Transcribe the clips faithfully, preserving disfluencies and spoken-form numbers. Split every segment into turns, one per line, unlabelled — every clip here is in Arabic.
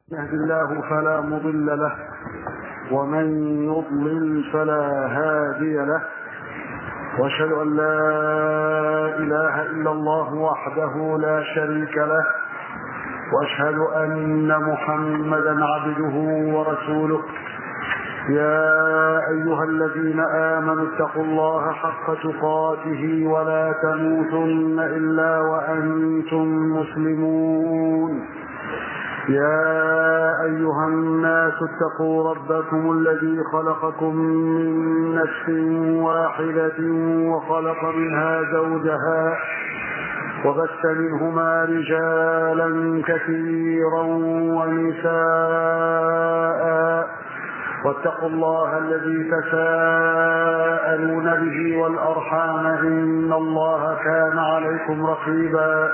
يهد الله فلا مضل له ومن يضلل فلا هادي له، واشهد ان لا اله الا الله وحده لا شريك له، واشهد ان محمدا عبده ورسوله. يا ايها الذين امنوا اتقوا الله حق تقاته ولا تموتن الا وانتم مسلمون. يا أيها الناس اتقوا ربكم الذي خلقكم من نفس واحدة وخلق منها زوجها وبث منهما رجالا كثيرا ونساء، واتقوا الله الذي تساءلون به والأرحام إن الله كان عليكم رقيبا.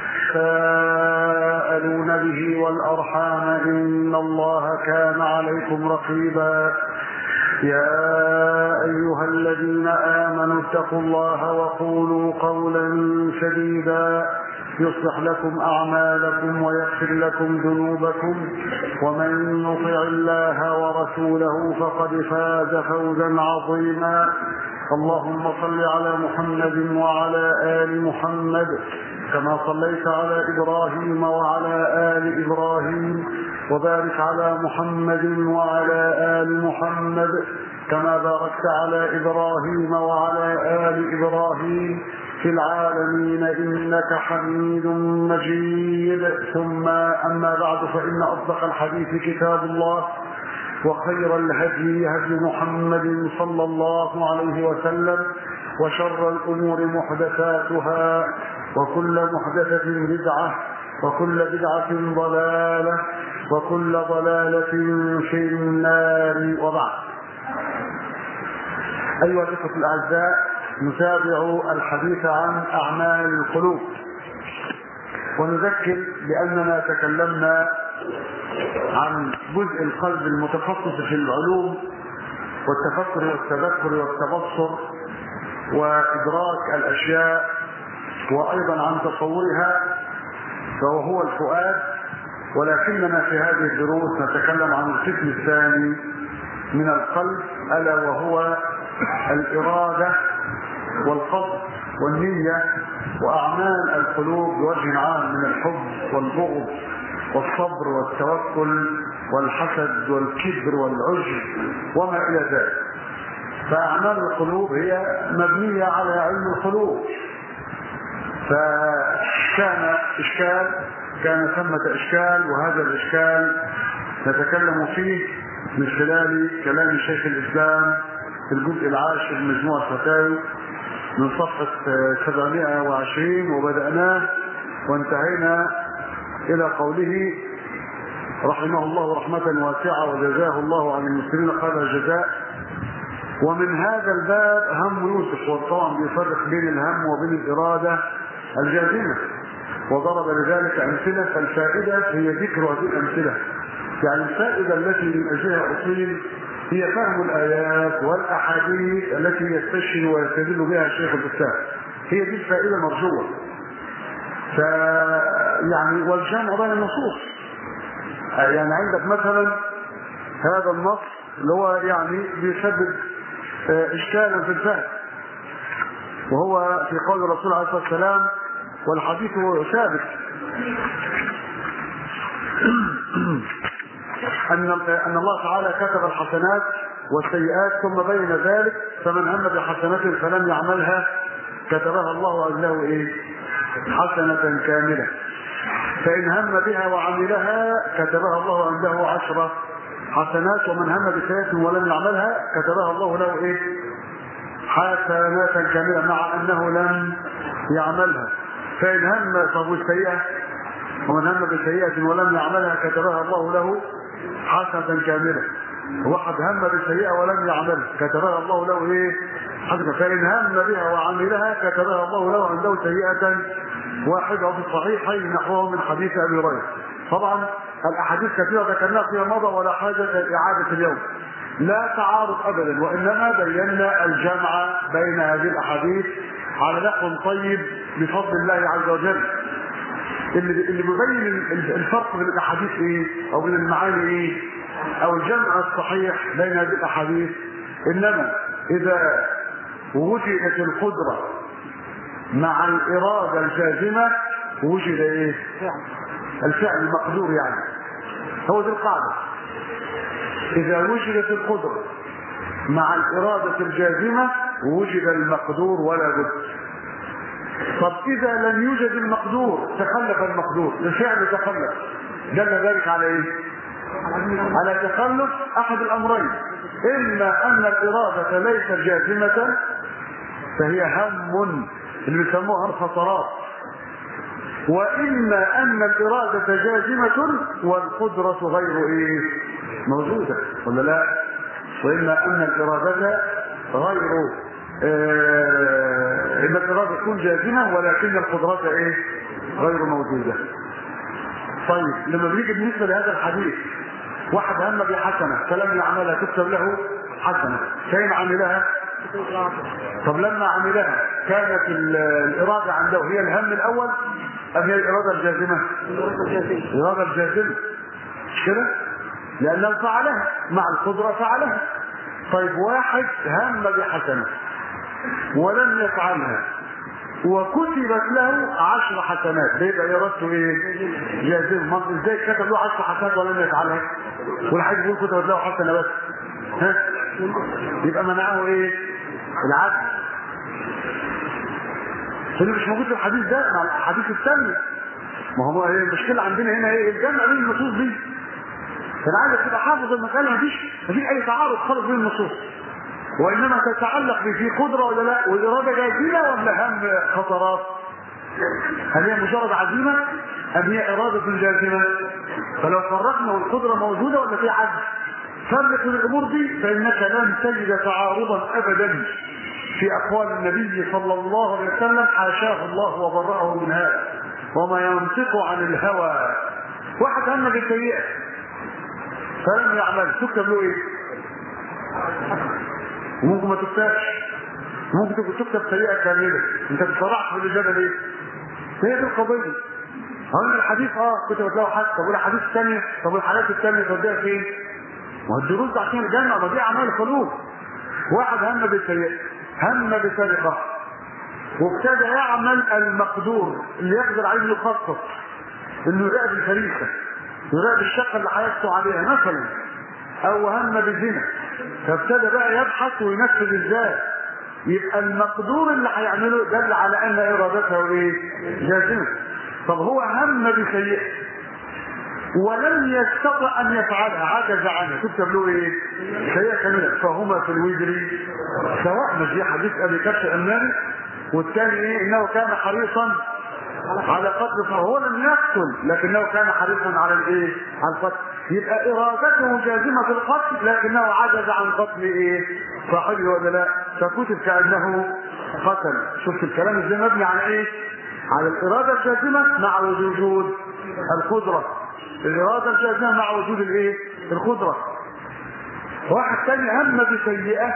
تساءلون به والأرحام إن الله كان عليكم رقيبا. يا أيها الذين آمنوا اتقوا الله وقولوا قولا سديدا يصلح لكم أعمالكم ويغفر لكم ذنوبكم، ومن يطع الله ورسوله فقد فاز فوزا عظيما. اللهم صل على محمد وعلى آل محمد كما صليت على إبراهيم وعلى آل إبراهيم، وبارك على محمد وعلى آل محمد كما باركت على إبراهيم وعلى آل إبراهيم في العالمين إنك حميد مجيد. ثم أما بعد، فإن أصدق الحديث كتاب الله، وخير الهدي هدي محمد صلى الله عليه وسلم، وشر الأمور محدثاتها، وكل محدثة بدعة، وكل بدعة ضلالة، وكل ضلالة في النار. وبعد، أيها الإخوة الأعزاء، نتابع الحديث عن أعمال القلوب، ونذكر بأننا تكلمنا عن جزء القلب المتخصص في العلوم والتفكر والتذكر والتبصر وإدراك الأشياء، وأيضا عن تصورها، وهو الفؤاد. ولكننا في هذه الدروس نتكلم عن القسم الثاني من القلب، ألا وهو الإرادة والقصد والنية وأعمال القلوب بوجه عام من الحب والبغض والصبر والتوكل والحسد والكبر والعجب وما إلى ذلك. فأعمال القلوب هي مبنية على علم القلوب. فكان إشكال كان ثمة إشكال، وهذا الإشكال نتكلم فيه من خلال كلام شيخ الإسلام في الجزء العاشر من مجموع الفتاوي من صفحة سبعمائة وعشرين، وبدأناه وانتهينا إلى قوله رحمه الله رحمة واسعة وجزاه الله عن المسلمين خير الجزاء. ومن هذا الباب هم يوسف، والطبعا بيفرق بين الهم وبين الإرادة الجازمة، وضرب لذلك أمثلة. فالفائدة هي ذكر هذه الأمثلة، يعني الفائدة التي من أجلها أصيل هي فهم الآيات والأحاديث التي يستشهد ويستدل بها شيخ الإسلام، هي دي الفائدة المرجوة. ف يعني والجمع بين النصوص، يعني عندك مثلا هذا النص اللي هو يعني بيسبب إشكالا في الفهم، وهو في قول الرسول عليه الصلاة والسلام، والحديث هو ثابت، أن أن الله تعالى كتب الحسنات والسيئات ثم بين ذلك، فمن هم بحسنة فلم يعملها كتبها الله عنده إيه؟ حسنة كاملة. فإن هم بها وعملها كتبها الله عنده عشرة حسنات، ومن هم بسيئة ولم يعملها كتبها الله له إيه؟ حسنات كاملة، مع أنه لم يعملها. فإن هم فهو السيئة، ومن هم بسيئة ولم يعملها كتبها الله له حسنة كاملة. واحد هم بسيئة ولم يعملها كتبها الله له ايه؟ حسنة. فإن هم بها وعملها كتبها الله له عنده سيئة واحدة. وفي الصحيحين نحوه من حديث أبي هريرة. طبعا الأحاديث كثيرة ذكرناها فيما مضى ولا حاجة لإعادة اليوم، لا تعارض أبدا، وإنما بينا الجمع بين هذه الأحاديث على نحو طيب بفضل الله عز وجل. اللي اللي بيبين الفرق بين الاحاديث ايه او بين المعاني ايه او الجمع الصحيح بين هذه الاحاديث. انما اذا وجدت القدره مع الاراده الجازمه وجد ايه؟ الفعل المقدور. يعني هو دي القاعده، اذا وجدت القدره مع الاراده الجازمه وجد المقدور ولا بد. طب اذا لم يوجد المقدور تخلف المقدور، الفعل تخلف، دل ذلك على ايه؟ على تخلف احد الامرين، اما ان الاراده ليست جازمه فهي هم اللي بيسموها الخطرات، واما ان الاراده جازمه والقدره غير ايه؟ موجوده ولا لا؟ واما ان الاراده غير آه ان الاراده تكون جازمه ولكن القدره ايه؟ غير موجوده. طيب لما بنيجي بالنسبه لهذا الحديث، واحد هم بحسنه فلم يعملها تكتب له حسنه، فين عملها؟ طب لما عملها كانت الاراده عنده هي الهم الاول ام هي الاراده الجازمه؟ الاراده الجازمه مش كده؟ لانه فعلها مع القدره فعلها. طيب واحد هم بحسنه ولم يفعلها وكتبت له عشر حسنات، بيبقى ارادته ايه؟ جازمه. ازاي كتب له عشر حسنات ولم يفعلها؟ والحديث بيقول كتبت له حسنه بس، ها؟ يبقى منعه ايه؟ العدل. فاللي مش موجود في الحديث ده مع الاحاديث الثانيه. ما هو ايه المشكله عندنا هنا؟ ايه الجمع بين النصوص دي؟ فانا عايزك تبقى حافظ المساله، مفيش مفيش اي تعارض خالص بين النصوص، وانما تتعلق في قدره ولا لا، والاراده جازمه ولا هم خطرات؟ هل هي مجرد عزيمه ام هي اراده جازمه؟ فلو فرقنا والقدره موجوده ولا في عجز، فرق الامور دي فانك لن تجد تعارضا ابدا في اقوال النبي صلى الله عليه وسلم، حاشاه الله وبرأه من هذا، وما ينطق عن الهوى. واحد هم بالسيئه فلم يعمل تكتب له ايه؟ وممكن ما تكتبش، ممكن تكتب سيئه كامله. انت بتصرعت في الاجابه ليه؟ هي دي القضيه. هون الحديث اه كتبت له حد، طب والحديث الثانيه، طب والحالات الثانيه توديها فين؟ ما هو الدروس ده عشان الجنه، ما دي اعمال قلوب. واحد هم بالسيئه، هم بسرقه وابتدى يعمل المقدور اللي يقدر عليه يخطط، انه يراقب الفريسه، يراقب الشقه اللي هيسطو عليها مثلا، او هم بالزنا، فابتدى بقى يبحث وينفذ ازاي. يبقى المقدور اللي هيعمله دل على ان ارادته ايه؟ جازمه. طب هو هم بسيئه ولم يستطع ان يفعلها، عجز عنها، تكتب له ايه؟ سيئه كامله. فهما في الوزر سواء. مش دي حديث ابي كبش الاماني، والثاني ايه؟ انه كان حريصا على قتل، فهو لم يقتل لكنه كان حريصا على الايه؟ على القتل. يبقى ارادته جازمه في القتل لكنه عجز عن قتل ايه؟ صاحبه ولا لا؟ فكتب كانه قتل. شفت الكلام ازاي مبني على ايه؟ على الاراده الجازمه مع وجود القدره. الاراده الجازمه مع وجود الايه؟ القدره. واحد ثاني هم بسيئه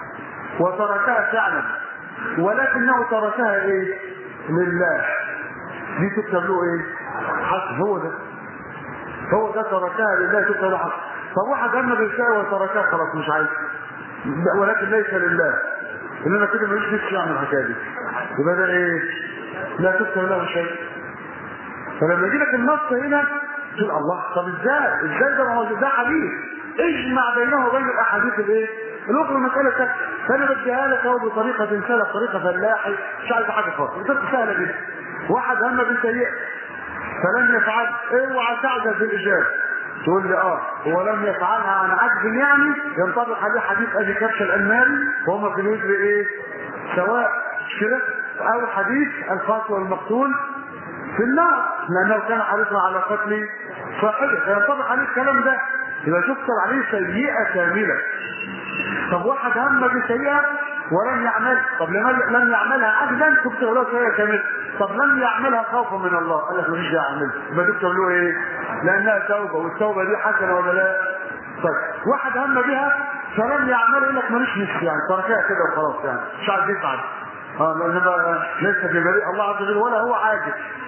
وتركها فعلا ولكنه تركها ايه؟ لله، دي تكتب له ايه؟ حسن. هو ده هو ده تركها لله، تكتب له حسن. طب واحد هم بالسيئه وتركها خلاص مش عايز، ولكن ليس لله، انما كده ملوش نفس يعمل الحكايه دي، يبقى ده ايه؟ لا تكتب له شيء. فلما يجي لك النص هنا تقول الله، طب ازاي؟ ازاي ده؟ ما هو ده حديث اجمع بينه وبين الاحاديث الايه؟ الاخرى. مساله سهله، فانا بديها لك اهو بطريقه سهله، طريقه فلاحي، مش عايز حاجه خالص، بطريقه سهله جدا. واحد هم بالسيئه فلم يفعل، اوعى تعجز بالاجابه. تقول لي اه هو لم يفعلها عن عجز، يعني ينطبق عليه حديث ابي كبش الالماني وهم في الوزر ايه؟ سواء، مش كده؟ او حديث القاتل والمقتول في النار لانه كان حريصا على قتل صاحبه، فينطبق عليه الكلام ده، يبقى تكتب عليه سيئه كامله. طب واحد هم بسيئه ولم يعمل، طب لم يعملها عجزا تكتب له سيئه كامله. طب لم يعملها خوفا من الله، قال لك ماليش داعي اعملها، يبقى تكتب له ايه؟ لانها توبه، والتوبه دي حسنه ولا لا؟ طيب واحد هم بها فلم يعمل، يقول لك ماليش نفس، يعني تركها كده وخلاص، يعني مش عايز يفعل. اه انما ليس في بريء الله عز وجل ولا هو عاجز،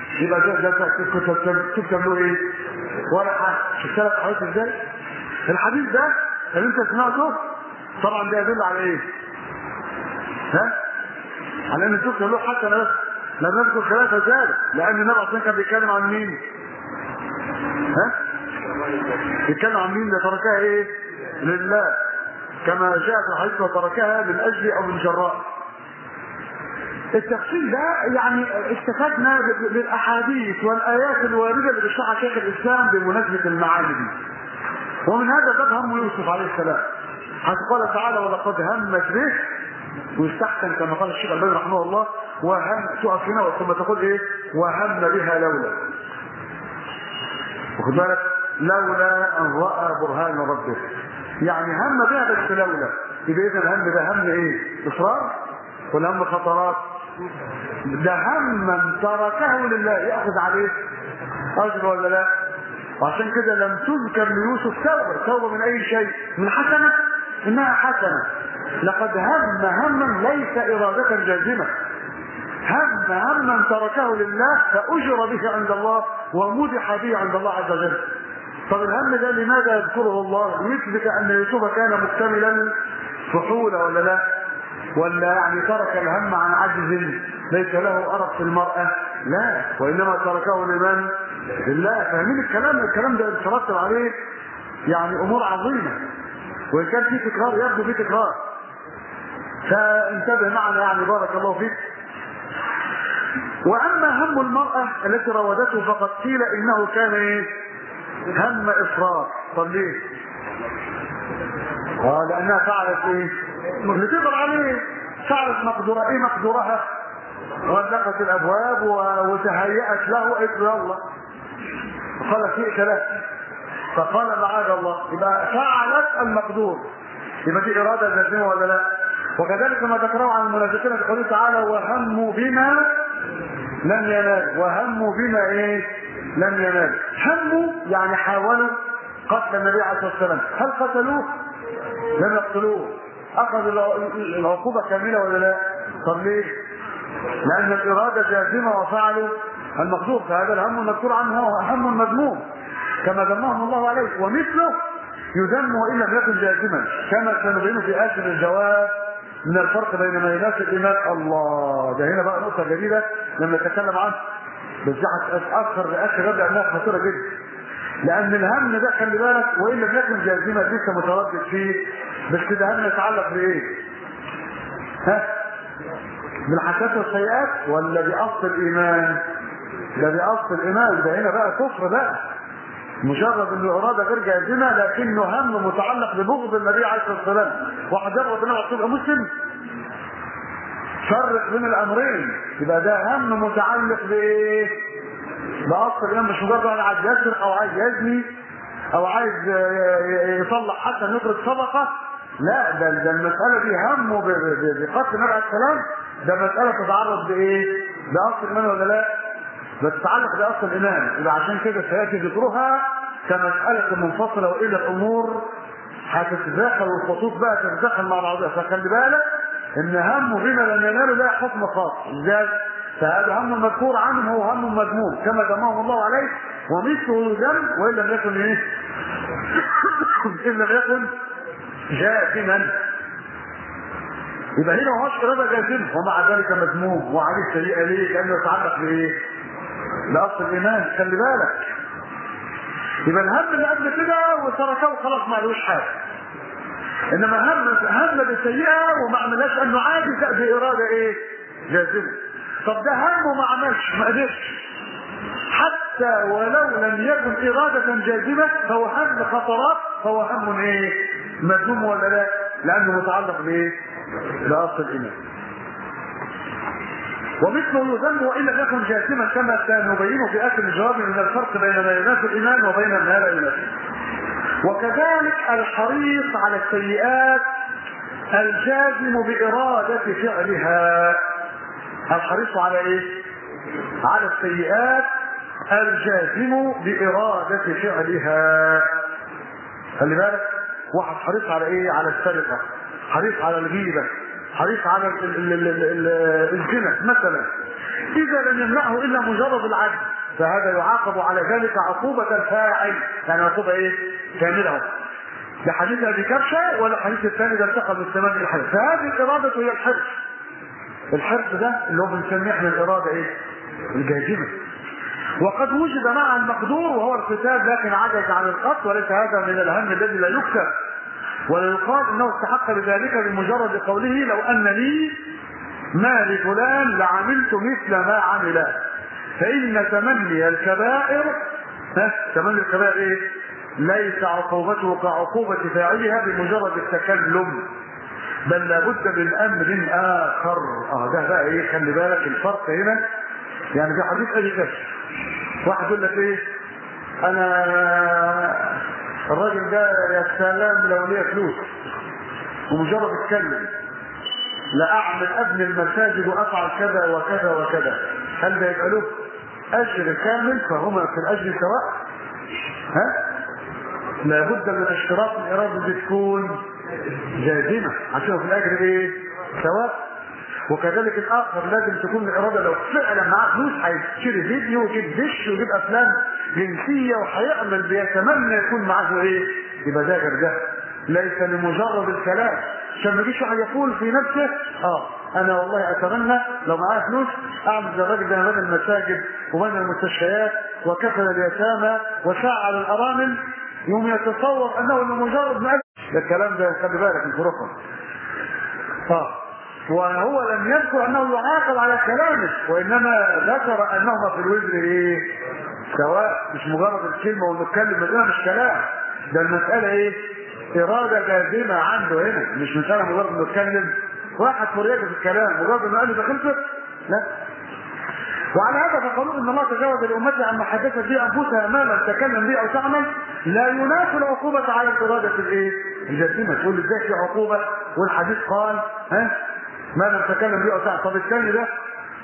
يبقى ده ده كنت تكتب له ايه؟ ولا حاجه. شفت لك حضرتك ازاي؟ الحديث ده اللي انت سمعته طبعا ده يدل على ايه؟ ها؟ على ان تكتب له حتى بس لا نذكر خلافه ذلك، لان النبي اصلا كان بيتكلم عن مين؟ ها؟ بيتكلم عن مين؟ اللي تركها ايه؟ لله، كما جاء في الحديث وتركها من اجل او من جراء. التفصيل ده يعني استفدنا بالاحاديث والايات الوارده اللي بيشرحها شيخ الاسلام بمناسبه المعاني دي. ومن هذا باب هم يوسف عليه السلام، حيث قال تعالى ولقد همت به، ويستحسن كما قال الشيخ الباني رحمه الله وهم تقف هنا ثم تقول ايه؟ وهم بها لولا. واخد بالك؟ لولا ان راى برهان ربه، يعني هم بها بس لولا. يبقى اذا الهم ده هم ايه؟ اصرار ولا هم خطرات؟ ده هم تركه لله ياخذ عليه اجر ولا لا؟ وعشان كده لم تذكر ليوسف توبه، توبه من اي شيء؟ من حسنه؟ انها حسنه. لقد هم هما ليس اراده جازمه، هم هما تركه لله فاجر به عند الله ومدح به عند الله عز وجل. طب الهم ده لماذا يذكره الله؟ ليثبت ان يوسف كان مكتملا فحولا ولا لا؟ ولا يعني ترك الهم عن عجز ليس له أرق في المرأة؟ لا، وإنما تركه لمن؟ لله. فاهمين الكلام؟ الكلام ده يترتب عليه يعني أمور عظيمة، وإن كان في تكرار يبدو في تكرار، فانتبه معنا يعني بارك الله فيك. وأما هم المرأة التي راودته فقد قيل إنه كان إيه؟ هم إصرار. طب ليه؟ آه لأنها فعلت إيه؟ اللي تقدر عليه، فعلت مقدورة. إيه مقدورها؟ غلقت الأبواب وتهيأت له، قالت له يلا، قال في ثلاث، فقال معاذ الله. يبقى فعلت المقدور، يبقى دي إرادة جازمة ولا لا؟ وكذلك ما ذكره عن المنافقين في قوله تعالى وهموا بما لم ينال، وهموا بما ايه؟ لم ينال. هموا يعني حاولوا قتل النبي عليه الصلاه والسلام، هل قتلوه؟ لم يقتلوه. اخذوا العقوبه كامله ولا لا؟ طب ليه؟ لان الاراده جازمه وفعلوا المقدور، فهذا الهم المذكور عنه هو هم مذموم كما ذمهم الله عليه، ومثله يذم وان لم يكن جازما، كما سنبين في اخر الجواب من الفرق بين ما يناسب الايمان. الله، ده هنا بقى نقطه جديده لما نتكلم عنها، بس اتاخر لاخر رد لانها خطيره جدا، لان الهم ده خلي بالك وان لم يكن جازما لسه متردد فيه، بس كده هم يتعلق بايه؟ ها؟ بالحسنات والسيئات ولا باصل الايمان؟ ده باصل الايمان، ده هنا بقى كفر بقى، مجرد انه اراده غير جازمه لكنه هم متعلق ببغض النبي عليه الصلاه والسلام. واحد يبغض النبي عليه مسلم، فرق بين الامرين، يبقى ده هم متعلق بايه؟ باصل الايمان، مش مجرد انا عايز يسرق او عايز يزني او عايز يصلح حتى يخرج صدقه، لا، ده ده المساله دي همه بقتل النبي عليه السلام، ده مساله تتعرض بايه؟ باصل الايمان ولا لا؟ بتتعلق باصل الايمان. يبقى عشان كده سياتي ذكرها كمساله منفصله، والى الامور هتتداخل والخطوط بقى تتداخل مع بعضها، فخلي بالك ان همه بما لم يناله لا حكم خاص. ازاي؟ فهذا هم مذكور عنه هو هم مذموم كما ذمهم الله عليه، ومثله ذم وان لم يكن ايه؟ ان لم يكن جازما. يبقى هنا ما هوش اراده جازمه ومع ذلك مذموم وعليه سيئه. ليه؟ لانه يتعلق بايه؟ باصل الايمان. خلي بالك، يبقى الهم اللي قبل كده وتركه خلاص ما لهوش حاجه، انما هم هم بالسيئه وما عملهاش انه عادي باراده ايه؟ جازمه. طب ده هم وما عملش، ما قدرش، حتى ولو لم يكن اراده جازمه فهو هم خطرات، فهو هم ايه؟ مذموم ولا لا؟ لانه متعلق بايه؟ باصل الايمان. ومثله يذم وان لم يكن جازما كما سنبينه في اخر الجواب من الفرق بين ما يناسب الايمان وبين ما لا يناسب. وكذلك الحريص على السيئات الجازم بإرادة فعلها. الحريص على ايه؟ على السيئات الجازم بإرادة فعلها. خلي بالك، واحد حريص على ايه؟ على السرقة، حريص على الغيبة، حريص على الزنا مثلا، إذا لم يمنعه إلا مجرد العجز فهذا يعاقب على ذلك عقوبة الفاعل، يعني عقوبة إيه؟ كاملة. ده حديث أبي كبشة ولا حديث الثاني ده ارتقى بالثمان الحرص. فهذه الإرادة هي الحرص. الحرص ده اللي هو بنسميه احنا الإرادة إيه؟ الجازمة. وقد وجد مع المقدور وهو القتال لكن عجز عن القتل، وليس هذا من الهم الذي لا يكتب، ولا يقال انه استحق بذلك بمجرد قوله لو ان لي ما لفلان لعملت مثل ما عمل. فان تمني الكبائر ها تمني الكبائر ايه؟ ليس عقوبته كعقوبة فاعلها بمجرد التكلم، بل لابد من امر اخر. اه ده بقى ايه؟ خلي بالك الفرق هنا. يعني في حديث ابي كبش واحد يقول لك ايه؟ انا الراجل ده يا سلام لو ليه فلوس ومجرد اتكلم لا اعمل ابني المساجد وافعل كذا وكذا وكذا، هل ده يبقى له اجر كامل؟ فهما في الاجر سواء. ها لابد من اشتراط الاراده دي تكون جازمه عشان في الاجر ايه؟ سواء. وكذلك الاخر لازم تكون الاراده لو فعلا معاه فلوس هيشتري فيديو ويجيب دش ويجيب افلام جنسيه وهيعمل بيتمنى يكون معاه ايه؟ يبقى ده غير ده، ليس لمجرد الكلام. عشان ما يجيش واحد يقول في نفسه اه انا والله اتمنى لو معايا فلوس اعمل زي الراجل ده، بنى المساجد وبنى المستشفيات وكفل اليتامى وساعد الارامل، يوم يتصور انه لمجرد ما ده الكلام ده. خلي بالك من فروقهم. اه وهو لم يذكر انه يعاقب على كلامه، وانما ذكر انهما في الوزر ايه؟ سواء. مش مجرد الكلمه ونتكلم، ده مش كلام، ده المساله ايه؟ اراده جازمه عنده هنا، مش مساله مجرد نتكلم واحد فريق في الكلام مجرد انه قال لي ده خلصت. لا. وعلى هذا فقالوا ان الله تجاوز لامته عما حدثت به انفسها ما لم تكلم به او تعمل لا ينافي العقوبه على الاراده الايه؟ الجازمه. تقول ازاي في عقوبه والحديث قال ها ما لم تكلم به او تعمل؟ طب الثاني ده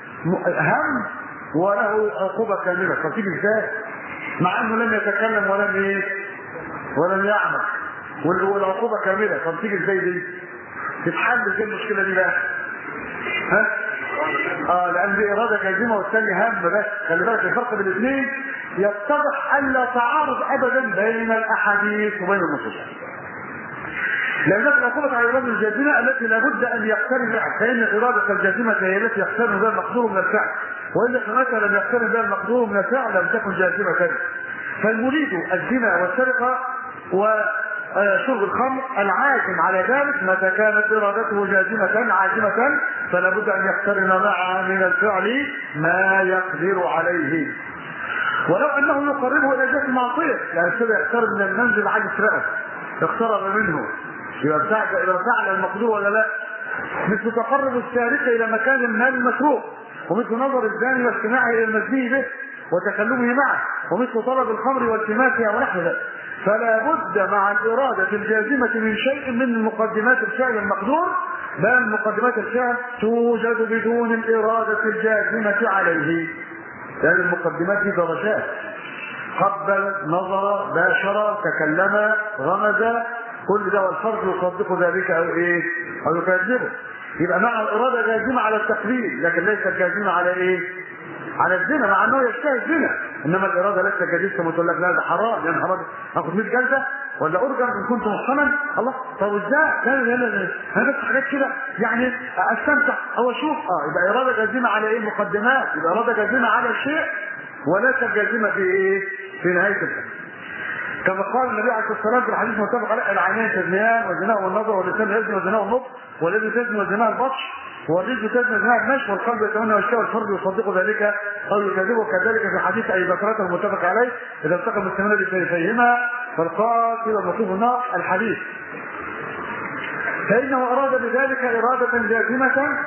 هم وله عقوبه كامله، طب تيجي ازاي؟ مع انه لم يتكلم ولم ايه؟ ولم يعمل والعقوبه كامله، طب تيجي ازاي دي؟ تتحل ازاي المشكله دي بقى؟ ها؟ اه لان دي اراده جازمه والثاني هم بس. خلي بالك الفرق بين الاثنين يتضح الا تعارض ابدا بين الاحاديث وبين النصوص. لأن العقوبة على الإرادة الجازمة التي لابد أن يقترن بها، فإن الإرادة الجازمة هي التي يقترن بها المقدور من الفعل، وإذا كانت لم يقترن بها المقدور من الفعل لم تكن جازمة. فالمريد الزنا والسرقة وشرب الخمر العازم على ذلك متى كانت إرادته جازمة عازمة فلا بد أن يقترن معها من الفعل ما يقدر عليه، ولو أنه يقربه إلى جهة المعصية، يعني كده يقترب من المنزل عن يسرقه اقترب منه، يبقى إذا فعل المقدور ولا لا؟ مثل تقرب السارق إلى مكان المال المسروق، ومثل نظر الزاني واستماعه إلى المزني به وتكلمه معه، ومثل طلب الخمر والتماسها ونحو ذلك. فلا بد مع الإرادة الجازمة من شيء من مقدمات الفعل المقدور، بل مقدمات الفعل توجد بدون الإرادة الجازمة عليه، لأن يعني المقدمات دي درجات: قبل، نظر، باشر، تكلم، غمز، كل ده والفرد يصدق ذلك او ايه؟ او يكذبه. يبقى مع الاراده جازمه على التقليد، لكن ليست جازمه على ايه؟ على الزنا، مع انه يشتهي الزنا، انما الاراده ليست جازمه. كما تقول لك لا ده حرام، يعني حرام اخد مية جلده ولا ارجم ان كنت محصنا. الله، طب ازاي؟ انا بس حاجات كده يعني استمتع او اشوف. اه يبقى اراده جازمه على ايه؟ مقدمات. يبقى اراده جازمه على الشيء وليست جازمه في ايه؟ في نهايه الفعل. كما قال النبي عليه الصلاه والسلام في الحديث المتفق عليه: العينين تزنيان والزنا والنظر، واللسان يزني والزنا والنطق، والذي تزني والزنا البطش، والرجل تزني والزنا المشي، والقلب يتمنى والشهوة، والفرد يصدق ذلك او يكذبه. كذلك في حديث ابي بكرة المتفق عليه: اذا التقى المسلمون بسيفيهما فالقاتل والمطلوب النار. الحديث. فانه اراد بذلك اراده جازمه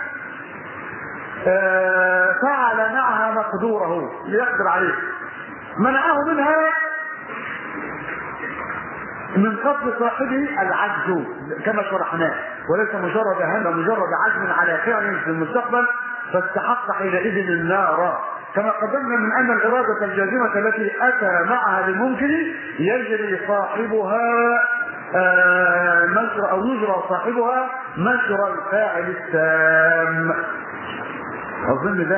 فعل معها مقدوره ليقدر عليه، منعه منها من قتل صاحبه العجز كما شرحناه، وليس مجرد هم، مجرد عزم على فعل في المستقبل فاستحق حينئذ النار. كما قدمنا من ان الاراده الجازمه التي اتى معها للممكن يجري صاحبها آه مجرى او يجرى صاحبها مجرى الفاعل التام. اظن ده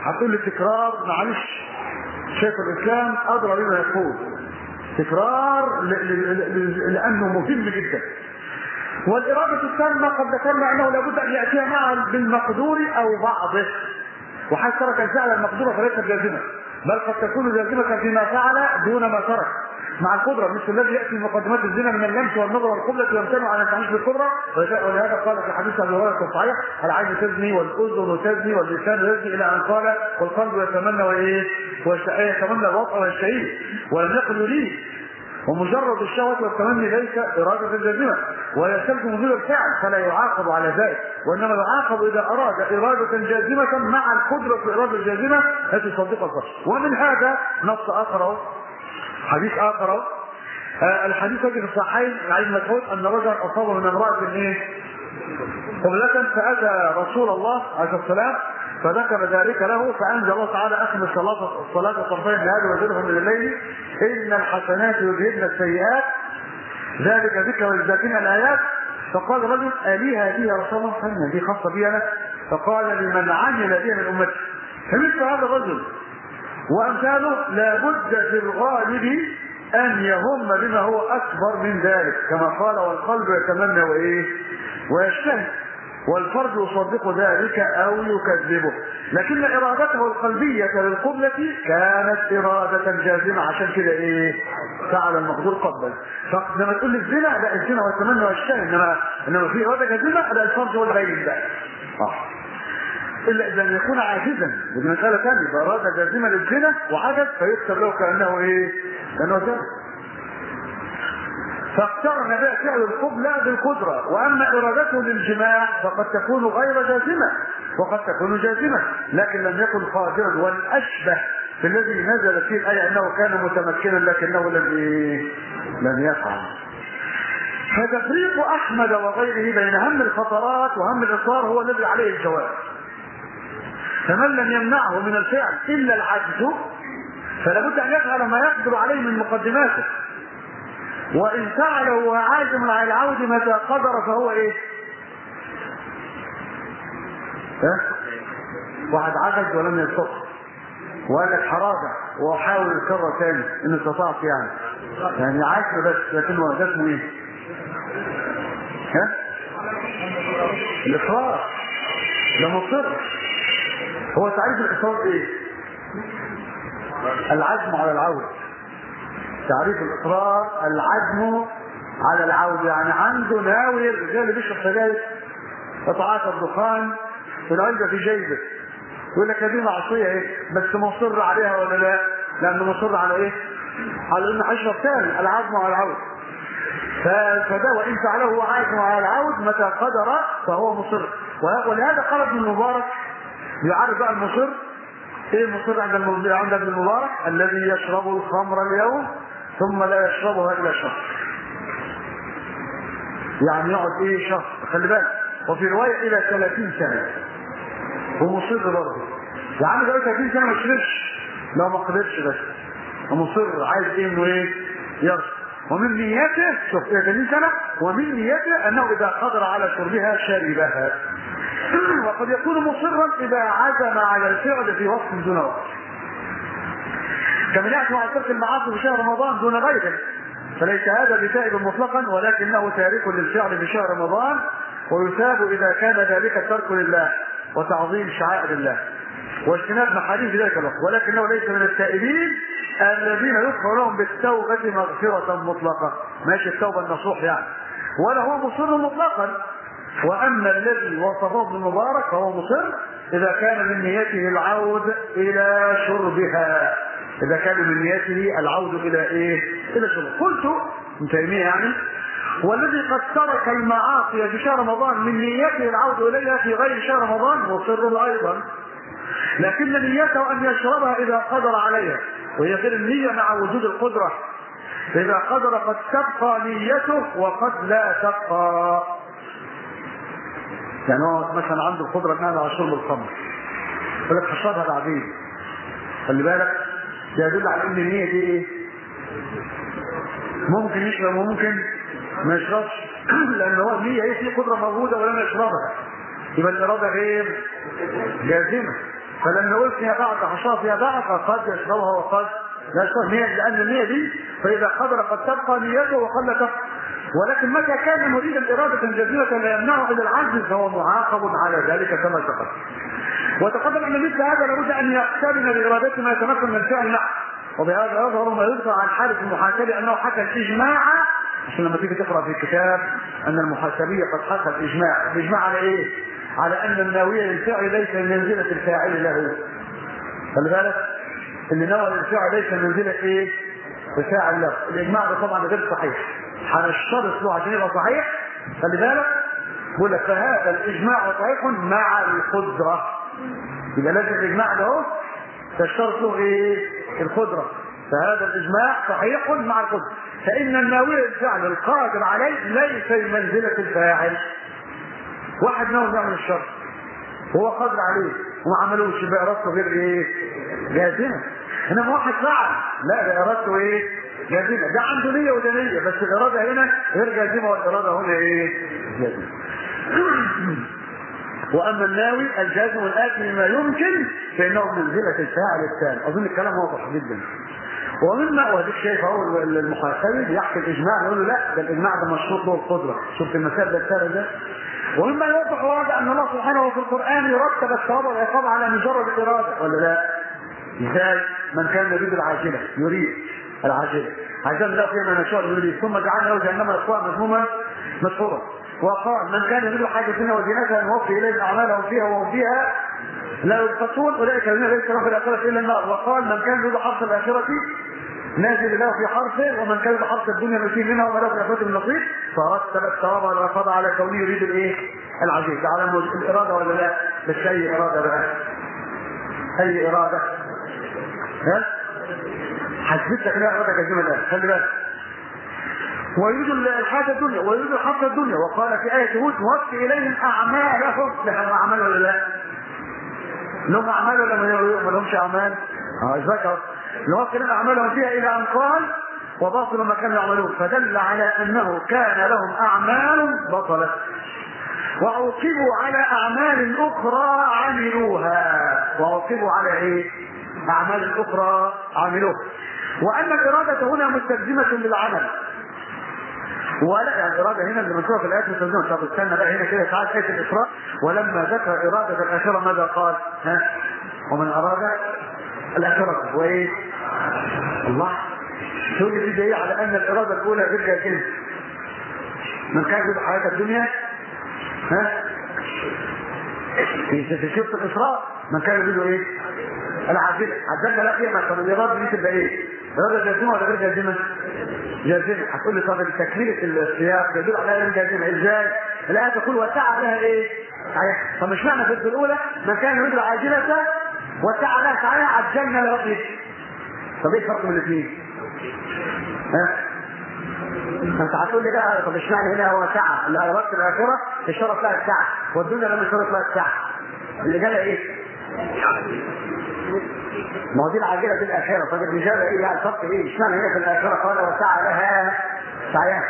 هتقول لي تكرار، معلش شيخ الاسلام ادرى بما يقول، تكرار لانه مهم جدا. والاراده التامه قد ذكرنا انه لابد ان ياتيها معا بالمقدور او بعضه، وحيث ترك الفعل المقدور فليس جازما، بل قد تكون جازمه فيما فعل دون ما ترك مع القدره، مثل الذي ياتي مقدمات الزنا من اللمس والنظر والقبله ويمتنع عن التعيش بالقدره، ولهذا قال في حديث ابي هريره الصحيح: العين تزني والاذن تزني واللسان يزني، الى ان قال: والقلب يتمنى وايه؟ يتمنى الوطء والشهيه، ولم يقل يريد. ومجرد الشهوة والتمني ليس إرادة جازمة ويستلزم وجود الفعل، فلا يعاقب على ذلك، وإنما يعاقب إذا أراد إرادة جازمة مع القدرة في الإرادة الجازمة التي تصدقها الفرد. ومن هذا نص آخر، حديث آخر، آه الحديث الذي في الصحيحين عن ابن مسعود أن رجلا أصاب من امرأة إيه؟ قبلة، فأتى رسول الله عليه السلام فذكر ذلك له، فأنزل الله تعالى: أقم الصلاة الصلاة طرفي النهار وزلهم من الليل إن الحسنات يذهبن السيئات ذلك ذكر للذاكرين الآيات. فقال الرجل: ألي هذه يا رسول الله؟ فإن دي خاصة بي أنا؟ فقال: لمن عمل بها من أمتي. فمثل هذا الرجل وأمثاله لابد في الغالب أن يهم بما هو أكبر من ذلك، كما قال: والقلب يتمنى وإيه؟ ويشتهي، والفرد يصدق ذلك أو يكذبه. لكن إرادته القلبية للقبلة كانت إرادة جازمة، عشان كده إيه؟ فعل المقدور قبل. فلما تقول الزنا لا، الزنا والتمنى والشهوة، إنما إنما في إرادة جازمة لا، الفرد هو الغير ده. آه. إلا إذا يكون عاجزا، ودي مسألة ثانية، بإرادة جازمة للزنا وعجز فيكتب له كأنه إيه؟ كأنه زنا. فاقترن بها فعل القبلة بالقدرة، واما ارادته للجماع فقد تكون غير جازمة وقد تكون جازمة، لكن لم يكن قادرا. والاشبه في الذي نزل فيه الآية انه كان متمكنا لكنه لم لم يفعل. فتفريق احمد وغيره بين هم الخطرات وهم الاصرار هو الذي عليه الجواب. فمن لم يمنعه من الفعل الا العجز فلا بد ان يفعل ما يقدر عليه من مقدماته، وإن فعله وهو عازم على العود متى قدر فهو إيه؟ ها؟ واحد عجز ولم يستطع وقال لك حرادة وحاول الكرة ثاني إن استطعت، يعني يعني عجز بس، لكنه ده اسمه إيه؟ ها؟ الإصرار، ده مصر. هو تعريف الإصرار إيه؟ العزم على العود. تعريف الاصرار العزم على العود، يعني عنده ناوي، زي اللي بيشرب سجاير يتعاطى الدخان في العلبه في جيبه، يقول لك دي معصيه ايه، بس مصر عليها ولا لا؟ لانه مصر على ايه؟ على انه هيشرب ثاني، العزم على العود. فده وان فعله عازم على العود متى قدر فهو مصر. ولهذا قال ابن المبارك يعرف بقى المصر ايه؟ المصر عند عند ابن المبارك: الذي يشرب الخمر اليوم ثم لا يشربها الا شهر. يعني يقعد ايه؟ شهر. خلي بالك، وفي روايه الى ثلاثين سنه ومصر برضه. يعني بقى ثلاثين سنه ما يشربش لو ما قدرش، بس ومصر عايز ايه؟ انه ايه؟ يشرب. ومن نيته، شوف ثلاثين سنه، ومن نيته انه اذا قدر على شربها شربها. وقد يكون مصرا اذا عزم على الفعل في وقت دون وقت، كما يأتي مع ترك المعاصي في شهر رمضان دون غيره، فليس هذا بتائب مطلقا، ولكنه تارك للفعل في شهر رمضان، ويثاب اذا كان ذلك الترك لله وتعظيم شعائر الله واجتناب محارم في ذلك الوقت، ولكنه ليس من التائبين الذين يغفر لهم بالتوبه مغفره مطلقه، ماشي التوبه النصوح يعني، ولا هو مصر مطلقا. واما الذي وصفه ابن المبارك فهو مصر اذا كان من نيته العود الى شربها، اذا كان من نيته العود الى ايه؟ الى شرب. قلت ابن تيميه يعني: والذي قد ترك المعاصي في شهر رمضان من نيته العود اليها في غير شهر رمضان مصر ايضا، لكن نيته ان يشربها اذا قدر عليها، وهي غير النيه مع وجود القدره. اذا قدر قد تبقى نيته وقد لا تبقى. يعني هو مثلا عنده القدره انها على شرب الخمر، يقول لك هشربها بعدين، خلي بالك، ده يدل على ان النيه دي ايه؟ ممكن يشرب وممكن ما يشربش، لان هو النيه ايه؟ في قدره موجوده ولم يشربها، يبقى الاراده غير جازمه. فلما نقول فيها بعض حشاه فيها بعض فقد يشربها وقد لا يشرب نية، لأن النية دي فإذا قدر قد تبقى نيته وقد لا تبقى. ولكن متى كان مريدا إرادة جزيرة لا يمنعه إلى العجز فهو معاقب على ذلك كما تقدم. وتقدم أن مثل هذا لابد أن يقترن بإرادته ما يتمكن من فعل معه، وبهذا يظهر ما يذكر عن حارث المحاسبي أنه حكى الإجماع، عشان لما تيجي تقرأ في الكتاب أن المحاسبي قد حكى الإجماع. الإجماع على إيه؟ على أن الناوي للفعل ليس من منزلة الفاعل له. خلي بالك، اللي نوى للفعل ليس من منزلة إيه؟ الفاعل له. الإجماع ده طبعا غير صحيح، هنشترط له عشان يبقى صحيح. خلي بالك، بقول لك فهذا الإجماع صحيح مع القدرة. يبقى لازم الإجماع ده هو تشترط له إيه؟ القدرة. فهذا الإجماع صحيح مع القدرة، فإن الناوي للفعل القادر عليه ليس من منزلة الفاعل. واحد ناوي يعمل الشر وهو قادر عليه وما عملوش يبقى إرادته غير إيه؟ جازمة. إنما واحد فعل لا، ده إرادته إيه؟ جازمة. ده عنده نية وده نية، بس الإرادة هنا غير جازمة والإرادة هنا إيه؟ جازمة. وأما الناوي الجازم الآتي بما يمكن فإنه منزلة الفاعل الثاني. أظن الكلام واضح جدا. ومما وهديك شايف اهو المحاسبي بيحكي الاجماع يقول له لا، ده الاجماع ده مشروط له القدره. شفت المثال ده الثالث ده. ومما يوضح وهذا ان الله سبحانه في القران يرتب الثواب والعقاب على مجرد الاراده، ولا لا؟ ازاي؟ من كان يريد العاجله يريد العاجله عشان لا فيما نشاء يريد ثم جعلنا له جهنم يصلى مذموما مدحورا. وقال من كان يريد حاجتنا وزينتها نوفي اليهم اعمالهم فيها وهم فيها لا يبخسون اولئك الذين ليس لهم في الاخره الا النار. وقال من كان يريد حرث الاخره نازل له في حرفه ومن كان يريد حرث الدنيا نسيب منها وما له في الاخره من نصيب. فرتب الثواب والعقاب على كونه يريد الايه؟ العزيز. ده على الاراده ولا لا؟ بس اي اراده بقى؟ اي اراده؟ ها؟ حسبتك لا اراده جازمه الان. خلي بالك. ويريد الحاجه الدنيا ويريد الحرث الدنيا. وقال في ايه هود نوفي اليهم اعمالهم. لهم اعمال ولا لا؟ لهم اعمال ولا ما لهمش اعمال؟ اه ذكر نوفي لهم اعمالهم فيها الى ان قال وباطل ما كانوا يعملون. فدل على انه كان لهم اعمال بطلت وعوقبوا على اعمال اخرى عملوها. وعوقبوا على ايه؟ اعمال اخرى عملوها. وان الاراده هنا مستلزمه للعمل. ولا يعني الاراده هنا اللي مذكوره في الايات مستلزمه. طب استنى بقى هنا كده تعال ايه الاسراء. ولما ذكر اراده الاخره ماذا قال؟ ها؟ ومن اراد الاخره وايه؟ الله تقول لي في دليل على ان الاراده الاولى غير جازمه. من كان يريد حياه الدنيا ها؟ في شفت الاسراء من كان يريد ايه؟ العاجله. عجلنا لا فيها مثلا الاراده دي تبقى ايه؟ اراده جازمه ولا غير جازمه؟ جازمه. هتقول لي طب تكمله السياق يدل على ان جازمه ازاي؟ الايه تقول وسعى لها ايه؟ صحيح. طب مش معنى في الاولى من كان يريد العاجله وسعى لها سعيها عجلنا له ايه؟ طب ايه الفرق بين الاثنين؟ ها؟ انت هتقول لي بقى طب مش معنى هنا هو سعى اللي اردت الاخره اشترط لها السعه والدنيا لم يشترط لها السعه. اللي جالها ايه؟ ما هو دي العاجله دي الاخره. طب الاجابه ايه يعني الفرق ايه؟ مش معنى هنا في الاخره قال وسعى لها سعيها.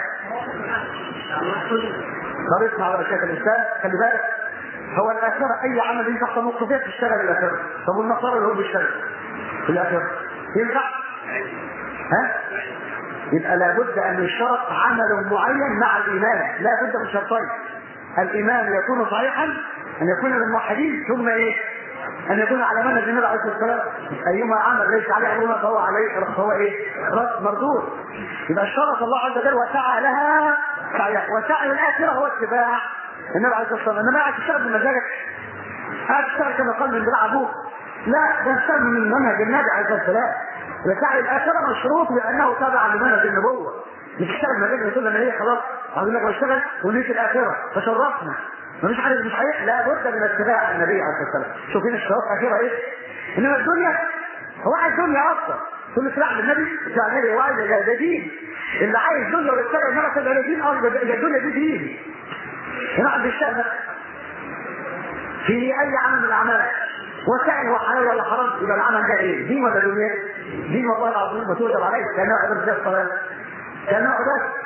طب اسمع بقى شيخ الاسلام خلي بالك. هو الاخره اي عمل ينفع تحت موقفيه تشتغل الاخره. طب والنصارى اللي هو بيشتغل في الاخره ينفع؟ ها؟ يبقى لابد ان يشترط عمل معين مع الايمان. لابد من شرطين. الايمان يكون صحيحا ان يكون للموحدين ثم ايه؟ ان يكون على منهج النبي عليه الصلاه والسلام. ايما عمل ليس عليه امرنا فهو عليه فهو ايه؟ رد مردود. يبقى اشترط الله عز وجل وسعى لها سعيها. وسعي الاخره هو اتباع النبي عليه الصلاه والسلام. انما قاعد تشتغل بمزاجك قاعد تشتغل كما قال من دراع ابوك. لا ده اشتغل من منهج النبي عليه الصلاه والسلام. وسعي الاخره مشروط لانه تابع لمنهج النبوه. مش تشتغل بمزاجك تقول ان هي خلاص عاوزين لك اشتغل ونيت الاخره فشرفنا مفيش حاجه مش صحيح. لا بد من اتباع النبي عليه الصلاه والسلام. شوفين الشرط الاخيره ايه؟ انما الدنيا هو عايز دنيا اكثر. كل اتباع النبي اتباع النبي واحد ده دين. اللي عايز دنيا ويتبع النبي تبقى دين افضل. الدنيا دي دين. هنا عند الشأن في اي عمل من الاعمال وسعي هو حلال ولا حرام يبقى العمل ده ايه؟ دين ولا دنيا؟ دين والله العظيم بتوجب عليه كنوع بس الصلاه كنوع بس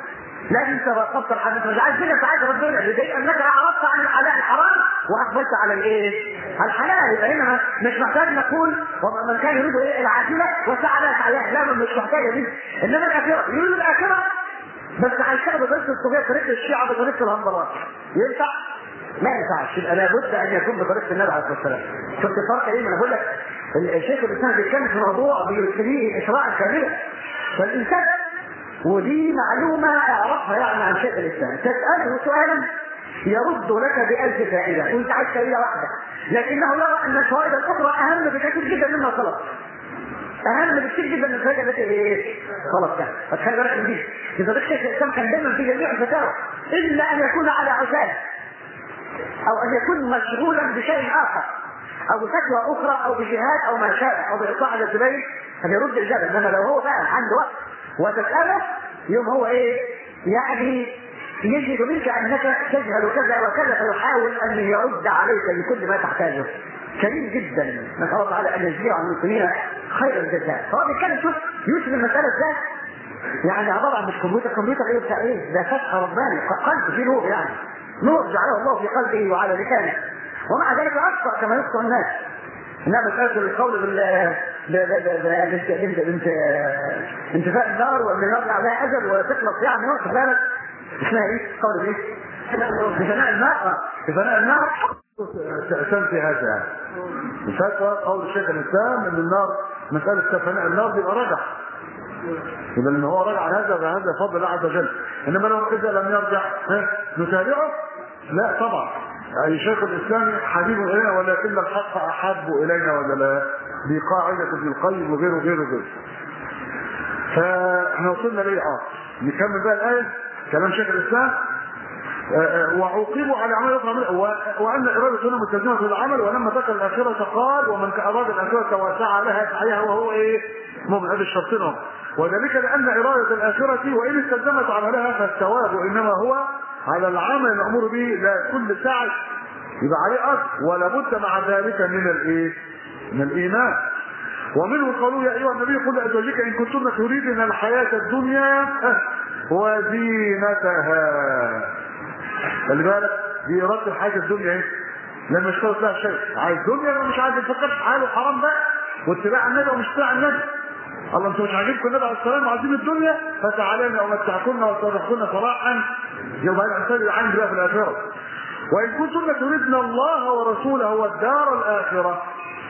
لكن انت راقبت الحديث مش عايز كده، انت عايز ربنا لدي انك اعرضت عن الحلال الحرام واقبلت على الايه؟ الحلال. يبقى هنا مش محتاج نقول ومن كان يريد ايه العاجله وسعى لها سعيها، لا مش محتاجه دي. انما الاخره يريد الاخره بس هيشتغل بطريقه الصوفيه، بطريقه الشيعه، بطريقه الهمبرات، ينفع؟ ما ينفعش. يبقى لابد ان يكون بطريقه النبي عليه الصلاه والسلام. شفت الفرق ايه؟ ما انا بقول لك الشيخ الانسان بيتكلم في موضوع بيرسليه اشراء كامله. فالانسان ودي معلومه اعرفها يعني عن شيخ الاسلام، تساله سؤالا يرد لك بألف فائده وانت عايز فائده واحده، لكنه يرى ان الفوائد الاخرى اهم بكثير جدا مما طلب. اهم بكثير جدا من الفائده التي ايه؟ خلاص يعني. فتخلي بالك من دي. اذا الشيخ الاسلام كان دايما في جميع الفتاوى الا ان يكون على عزال او ان يكون مشغولا بشيء اخر او بفتوى اخرى او بجهاد او ما شابه او باقطاع الزبير فبيرد الاجابه. انما لو هو فعلا عنده وقت وتساله يوم هو ايه؟ يعني يجد منك انك تجهل كذا وكذا فيحاول ان يرد عليك بكل ما تحتاجه. كريم جدا، نسال الله تعالى ان يجزيه عن المسلمين خير الجزاء. فهو بيتكلم شوف يوسف المساله ازاي؟ يعني طبعا مش كمبيوتر، كمبيوتر ايه بتاع ايه؟ ده فتح رباني، قلب فيه نور، يعني نور جعله الله في قلبه وعلى لسانه، ومع ذلك اخطا كما يخطئ الناس. انما مساله القول بال انتفاء النار وان النار عليها اجل وتخلص يعني واخد بالك اسمها ايه؟ قول ايه؟ بفناء الماء، بفناء النار
تنفي هذا الفتوى قول الشيخ الاسلام ان النار مساله فناء النار يبقى رجع، يبقى ان هو رجع هذا فهذا فضل الله عز وجل. انما لو اذا لم يرجع نتابعه؟ لا طبعا. اي شيخ الاسلام حبيب الينا ولكن الحق احب الينا ولا لا؟ دي قاعده ابن القيم وغيره وغيره وغيره. فاحنا وصلنا ليه؟ اه نكمل بقى الايه كلام شيخ الاسلام. وعوقبوا على عمل اخرى وان ارادتنا مستلزمه للعمل، ولما ذكر الاخره قال ومن اراد الاخره وسعى لها سعيها وهو ايه؟ مؤمن. هذا الشرطين. وذلك لان اراده الاخره وان استلزمت عملها فالثواب انما هو على العمل المامور به لا كل سعي يبقى عليه اجر، ولا بد مع ذلك من الايه؟ من الايمان. ومنه قالوا يا ايها النبي قل لازواجك ان كنتن تريدن الحياه الدنيا وزينتها. خلي بالك دي اراده الحياه الدنيا ايه؟ لما اشترط لها شيء عايز دنيا ومش عايز يفكر في حاله حرام بقى واتباع النبي ومش اتباع النبي. الله انتوا مش عاجبكم النبي عليه السلام وعايزين الدنيا فتعالينا ومتعكن وسرحكن صراحا يوم الامثال العين بقى في الاخره. وان كنتن تريدن الله ورسوله والدار الاخره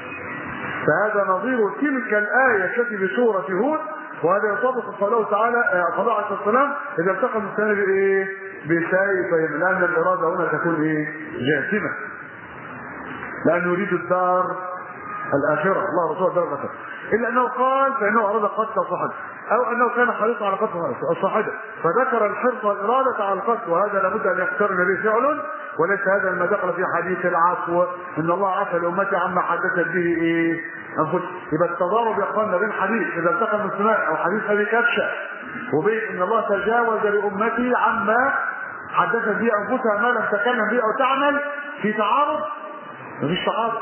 فهذا نظير تلك الايه التي في سوره هود، وهذا يطابق قوله تعالى قال عليه السلام اذا التقى المسلمين بايه؟ بسيفهم، لان الاراده هنا تكون ايه؟ جاسمه، لانه يريد الدار الاخره الله ورسوله الدار الاخره. الا انه قال فانه اراد قتل صاحبه او انه كان حريصا على قتل صاحبه فذكر الحرص والاراده على القتل، وهذا لابد ان يقترن به فعل، وليس هذا ما دخل في حديث العفو ان الله عفى لامتي عما حدثت به ايه؟ انفسهم. يبقى التضارب يا اخواننا بين حديث اذا التقى المسلمان او حديث ابي كبشه وبين ان الله تجاوز لامتي عما حدثت به انفسها ما لم تكلم به او تعمل في تعارض. مفيش تعارض.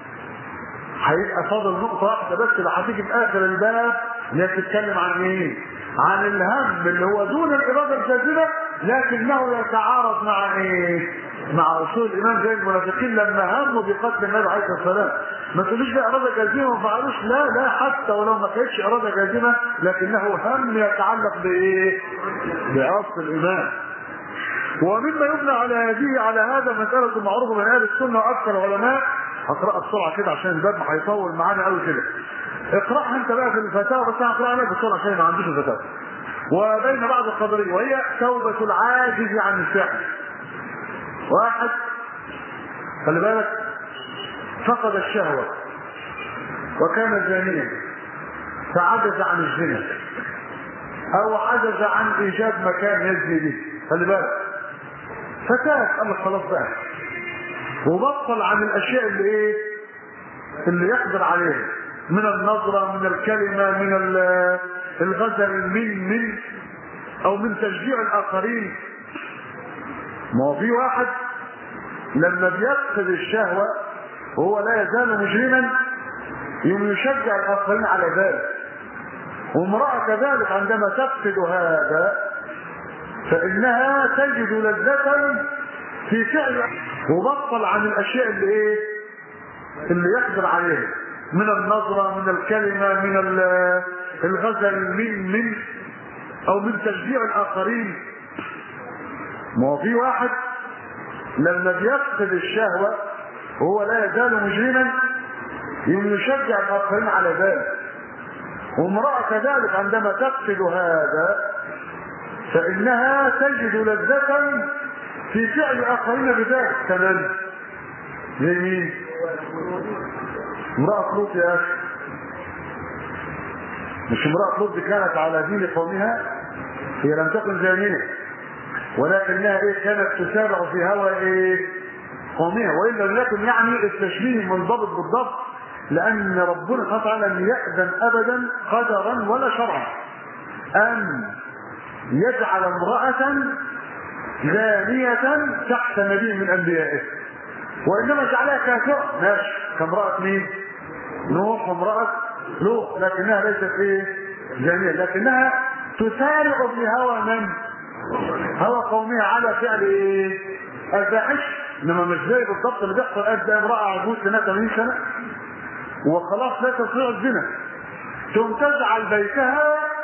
هيبقى فاضل نقطه واحده بس اللي هتيجي في اخر الباب اللي هي بتتكلم عن ايه؟ عن الهم اللي هو دون الاراده الجازمه لكنه يتعارض مع ايه؟ مع اصول الايمان زي المنافقين لما هموا بقتل النبي عليه الصلاه والسلام. ما تقوليش ده اراده جازمه وما فعلوش، لا لا حتى ولو ما كانتش اراده جازمه لكنه هم يتعلق بايه؟ باصل الايمان. ومما يبنى على هذه على هذا مساله معروفه من اهل السنه واكثر العلماء. هقراها بسرعه كده عشان الباب هيطول معانا قوي كده. اقراها انت بقى في الفتاوى بس انا هقراها لك بسرعه عشان ما عنديش الفتاوى. وبين بعض القدريه وهي توبه العاجز عن الفعل. واحد خلي بالك فقد الشهوه وكان زانيا فعجز عن الزنا او عجز عن ايجاد مكان يزني به. خلي بالك فتاه قال لك خلاص بقى وبطل عن الاشياء اللي ايه؟ اللي يقدر عليها من النظره من الكلمه من الغزل من من او من تشجيع الاخرين. ما هو في واحد لما بيفقد الشهوه وهو لا يزال مجرما يوم يشجع الاخرين على ذلك، وامراه كذلك عندما تفقد هذا فإنها تجد لذة في فعل، وبطل عن الأشياء اللي إيه؟ اللي يقدر عليها من النظرة، من الكلمة، من الغزل، من من أو من تشجيع الآخرين. ما هو في واحد لما بيفقد الشهوة وهو لا يزال مجرما يشجع الآخرين على ذلك، وامرأة كذلك عندما تفقد هذا فإنها تجد لذة في فعل الآخرين بذلك. كمان زي مين؟ امرأة لوط يا أخي، مش امرأة لوط كانت على دين قومها، هي لم تكن زانية ولكنها ايه؟ كانت تسارع في هوى ايه؟ قومها، والا لم يكن يعني التشبيه منضبط بالضبط، لان ربنا سبحانه وتعالى لم يأذن ابدا قدرا ولا شرعا ان يجعل امرأة زانية تحت نبي من انبيائه، وانما جعلها كافرة. ماشي، كامرأة مين؟ نوح وامرأة لوط، لكنها ليست ايه؟ زانية، لكنها تسارع بهوى من؟ هوى قومها على فعل ايه؟ الفاحش. انما مش زي بالضبط اللي بيحصل قد امرأة عجوز سنة ثمانين سنة وخلاص لا تستطيع الزنا، ثم تجعل بيتها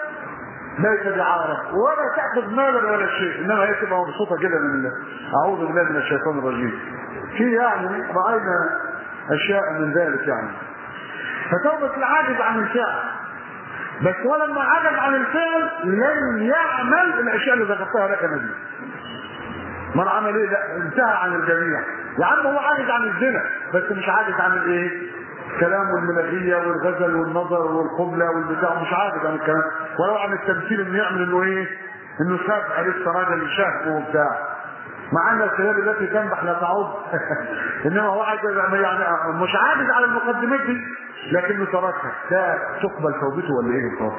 بيت دعارة ولا تأخذ مالا ولا شيء، انما هي تبقى مبسوطة كده من الله. اعوذ بالله من الشيطان الرجيم. في يعني رأينا اشياء من ذلك يعني. فتوبة العاجز عن الفعل، بس ولما عجز عن الفعل لم يعمل الاشياء اللي ذكرتها لك نبي. ما عمل ايه؟ لا، انتهى عن الجميع. يا عم هو عاجز عن الزنا بس مش عاجز عن الايه؟ الكلام والملغيه والغزل والنظر والقبله والبتاع، مش عاجز عن الكلام، ولو عن التمثيل انه يعمل انه ايه؟ انه شاف عليه راجل شهوه وبتاع، مع ان الثياب التي تنبح لا تعود. انما هو عاجز يعني مش عاجز على المقدمات دي لكنه تركها. ده تقبل توبته ولا ايه بالظبط؟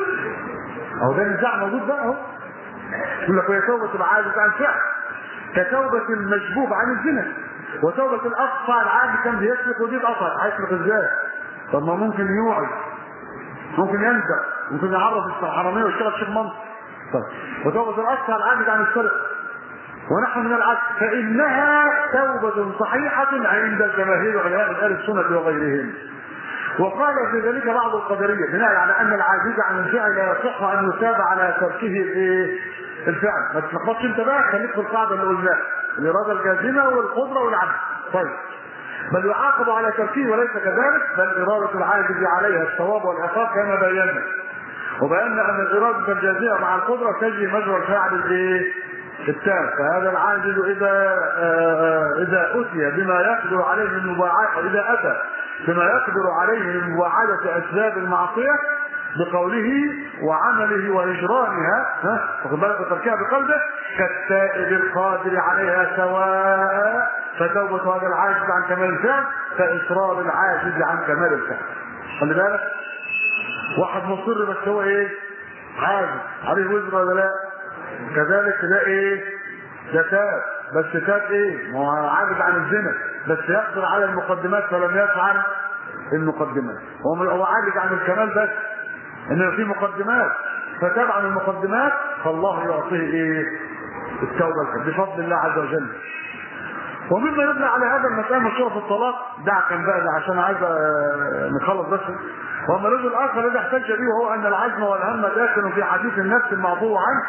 اهو ده نزاع موجود بقى اهو. يقول لك هي توبه العاجز عن الفعل كتوبه المشبوب عن الزنا، وتوبه الاقصى العاجز كان بيسرق ودي اتقطعت، هيسرق ازاي؟ طب ما ممكن يوعي، ممكن ينزع، ممكن يعرف الحراميه ويشتغل شيخ منصب. طيب وتوبه الاقصى العاجز عن السرقه ونحن من العكس فإنها توبة صحيحة عند الجماهير علماء أهل السنة وغيرهم. وقال في ذلك بعض القدرية بناء على أن العاجز عن الفعل لا يصح أن يثاب على تركه الايه؟ الفعل. ما تلخبطش أنت بقى، خليك في القاعدة اللي قلناها، الإرادة الجازمة والقدرة والعجز. طيب بل يعاقب على تركه وليس كذلك، بل إرادة العاجز عليها الثواب والعقاب كما بينا، وبينا أن الإرادة الجازمة مع القدرة تجري مجرى الفاعل الايه؟ التام. فهذا العاجز اذا اذا اتي بما يقدر عليه من مباعده، اذا اتى بما يقدر عليه من مباعده اسباب المعصيه بقوله وعمله وهجرانها، ها واخد بالك، وتركها بقلبه كالتائب القادر عليها سواء. فتوبه هذا العاجز عن كمال الفعل كاصرار العاجز عن كمال الفعل. خلي بالك، واحد مصر بس هو ايه؟ عاجز عليه وزر ولا لا؟ كذلك ده ايه؟ ده تاب، بس تاب ايه؟ ما هو عاجز عن الزنا بس يقدر على المقدمات فلم يفعل المقدمات. هو هو عاجز عن الكمال بس انه في مقدمات فتاب عن المقدمات، فالله يعطيه ايه؟ التوبه بفضل الله عز وجل. ومما يبنى على هذا المسألة مشهورة في الطلاق، دع كان بقى عشان عايز نخلص بس. وأما الرجل الآخر الذي احتج به وهو أن العزم والهم داخل في حديث النفس المعفو عنه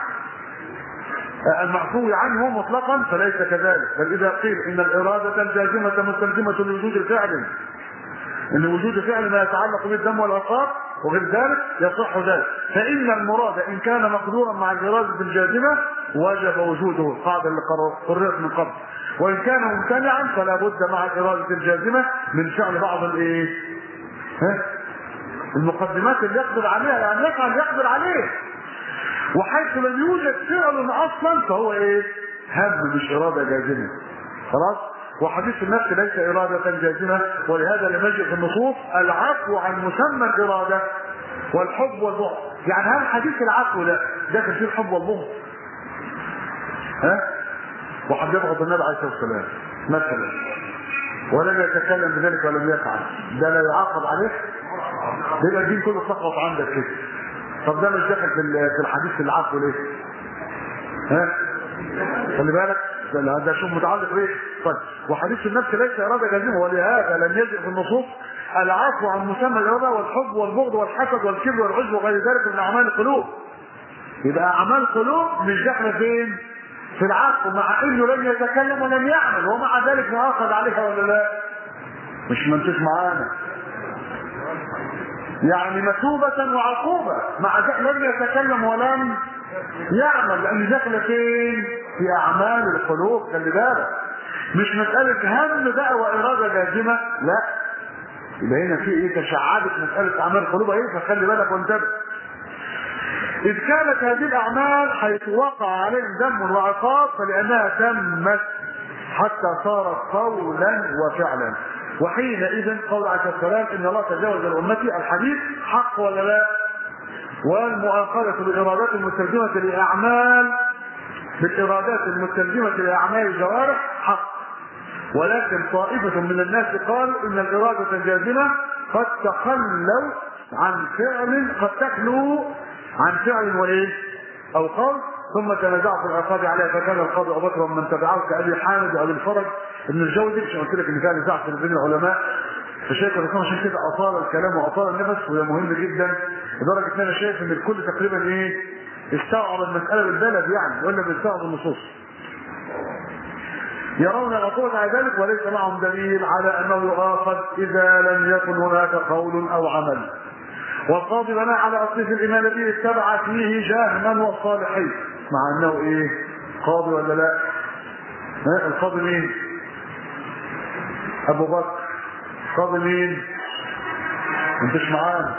المعفو عنه مطلقا فليس كذلك، بل إذا قيل إن الإرادة الجازمة مستلزمة لوجود الفعل، إن وجود فعل ما يتعلق بالدم والعقاب وغير ذلك يصح ذلك، فإن المراد إن كان مقدورا مع الإرادة الجازمة وجب وجوده، القاعدة اللي قررت من قبل، وإن كان ممتنعا فلا بد مع الإرادة الجازمة من فعل بعض الإيه؟ ها؟ المقدمات اللي يقدر عليها، يعني يفعل يقدر عليه، وحيث لم يوجد فعل اصلا فهو ايه؟ هم مش اراده جازمه. خلاص؟ وحديث النفس ليس اراده جازمه، ولهذا لم يجد في النصوص العفو عن مسمى الاراده والحب والبغض. يعني هل حديث العفو ده داخل فيه الحب والبغض؟ ها؟ وحد يبغض النبي عليه الصلاه والسلام مثلا ولم يتكلم بذلك ولم يفعل، ده لا يعاقب عليه؟ يبقى الدين كله سقط عندك كده. طب ده مش داخل في في الحديث العفو ليه؟ ها خلي بالك ده شوف متعلق بايه. طيب وحديث النفس ليس اراده جازمه، ولهذا لم يجد في النصوص العفو عن مسمى الاراده والحب والبغض والحسد والكبر والعجب وغير ذلك من اعمال القلوب. يبقى اعمال القلوب مش داخله فين؟ في العفو، مع انه لم يتكلم ولم يعمل ومع ذلك مؤاخذ عليها ولا لا؟ مش منتج معانا يعني مثوبة وعقوبة، مع ذلك لم يتكلم ولم يعمل، لان داخله فين؟ في اعمال القلوب. خلي بالك مش مسألة هم بقى وإرادة جازمة، لا. يبقى هنا في ايه؟ تشعبت مسألة اعمال القلوب ايه، فخلي بالك وانتبه. إذ كانت هذه الأعمال حيث وقع عليهم ذنب وعقاب فلأنها تمت حتى صارت قولا وفعلا، وحينئذ قول عليه السلام إن الله تجاوز لأمتي الحديث حق ولا لا؟ والمؤاخذة بالإرادات المستلزمة لأعمال بالإرادات المستلزمة لأعمال الجوارح حق. ولكن طائفة من الناس قالوا إن الإرادة الجازمة قد تخلوا عن فعل قد تخلو عن فعل وايه او قول، ثم تنازعوا في العقاب عليها، فكان القاضي ابو بكر ومن تبعه كابي حامد وابي الفرج ابن الجوزي. مش قلت لك ان كان نزاع بين العلماء فشايف الرسول عشان كده اطال الكلام واطال النفس، وده مهم جدا لدرجه ان انا شايف ان الكل تقريبا ايه استوعب المساله بالبلد يعني، ولا بيستوعب النصوص. يرون العقوبة على ذلك وليس معهم دليل على انه يؤاخذ اذا لم يكن هناك قول او عمل. والقاضي بنى على اصل في الايمان الذي اتبع فيه جهما والصالحين، مع انه ايه؟ قاضي ولا لا؟ ها القاضي مين؟ ابو بكر. قاضي مين؟ انتش معانا.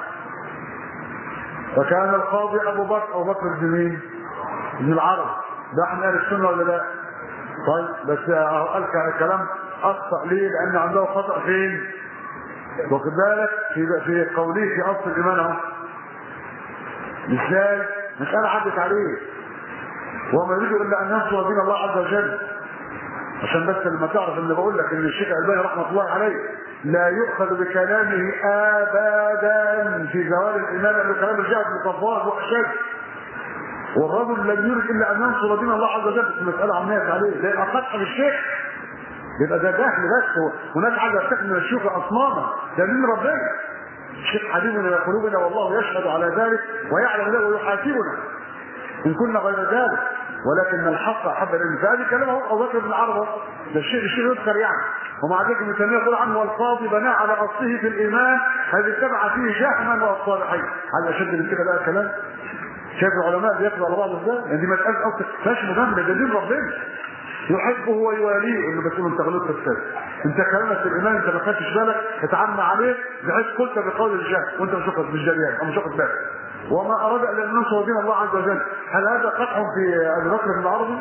وكان القاضي ابو بكر. ابو بكر ابن مين؟ ابن العرب. ده احنا اهل السنه ولا لا؟ طيب بس قال كلام اخطا ليه؟ لان عنده خطا فين؟ واخد بالك في في قوله في اصل الايمان اهو. ازاي؟ مساله عدت عليه وما يريد الا ان ينصر دين الله عز وجل. عشان بس لما تعرف اللي بقول لك ان الشيخ الباني رحمه الله عليه لا يؤخذ بكلامه ابدا في زوال الايمان، لانه كلام الجهل بالصفوات واحشاد، والرجل لم يريد الا ان ينصر دين الله عز وجل. المساله عميت عليه ده اقطع بالشيخ، يبقى ده جهل بس، وناس عايزه تتخذ من الشيوخ اصناما. ده دين ربنا. الشيخ حبيبنا الى قلوبنا والله يشهد على ذلك ويعلم ذلك ويحاسبنا ان كنا غير ذلك، ولكن الحق احب العلم. فهذه كلمه ابو بكر بن العرب، ده الشيء الشيء يذكر يعني. ومع ذلك ابن تيميه يقول عنه والقاضي بنى على اصله في الايمان الذي اتبع فيه جهما والصالحين. هل اشد من كده بقى كلام؟ شايف العلماء بياخذوا على بعض ازاي؟ يعني دي مساله اصلا مش مجامله، ده دين ربنا يحبه ويواليه. اللي بتقول انت غلطت في كذا، انت كلامك في الايمان انت ما خدتش بالك، اتعمى عليه بحيث قلت بقول الجهل وانت مش واخد بالجريان او مش واخد بالك، وما اراد الا ان ينصر دين الله عز وجل. هل هذا قدح في ابي بكر بن العربي؟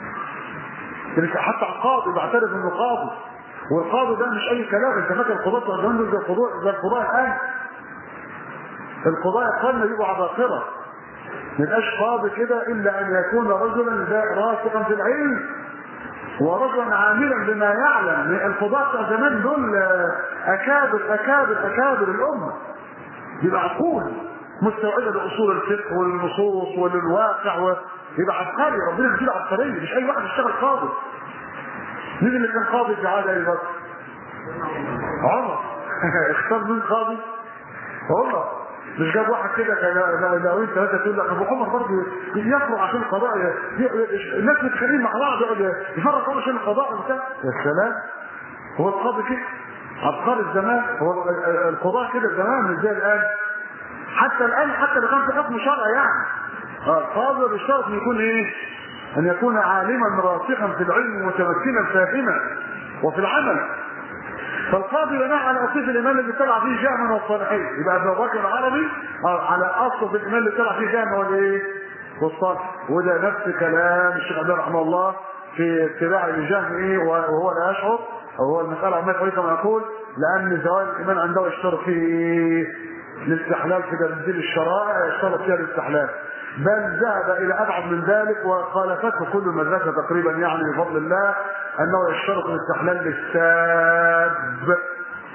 حتى القاضي بعترف انه قاضي، والقاضي ده مش اي كلام. انت فاكر القضاة بتوع زمان زي القضاء زي القضاء الان؟ القضاء القرن يبقوا عباقرة. ما يبقاش قاضي كده الا ان يكون رجلا راسخا في العلم ورجلا عاملا بما يعلم. القضاة بتوع زمان دول اكابر اكابر اكابر الامه، يبقى عقول مستوعبه لاصول الفقه والنصوص وللواقع، ويبقى عبقري. ربنا يديله عبقريه، مش اي واحد يشتغل قاضي. مين اللي كان قاضي في عهد ابي بكر؟ عمر. اختار مين قاضي؟ عمر. مش جاب واحد كده لو انت ثلاثه تقول لك ابو عمر برضه يفرق عشان القضاء، الناس متخانقين مع بعض يقعد يفرق عمر عشان القضاء وبتاع. يا سلام، هو القاضي كده عبقري الزمان. هو القضاء كده زمان مش زي الان. حتى الان حتى لو كان في حكم شرعي يعني القاضي بالشرط ان يكون ايه؟ ان يكون عالما راسخا في العلم متمكنا فاهما وفي العمل. فالقاضي بناء على اصل الايمان اللي اتبع فيه جهما والصالحين. يبقى ابو بكر العربي على اصل في الايمان اللي اتبع فيه جهما والايه؟ والصالح. وده نفس كلام الشيخ عبد الله رحمه الله في اتباع الجهم ايه وهو لا يشعر، او هو المساله عمال كويس كما يقول، لان زوال الايمان عنده يشترط في الاستحلال في تنزيل الشرائع، يشترط فيها الاستحلال، بل ذهب الى ابعد من ذلك وخالفته كل المدرسه تقريبا يعني بفضل الله، انه يشترط الاستحلال للساب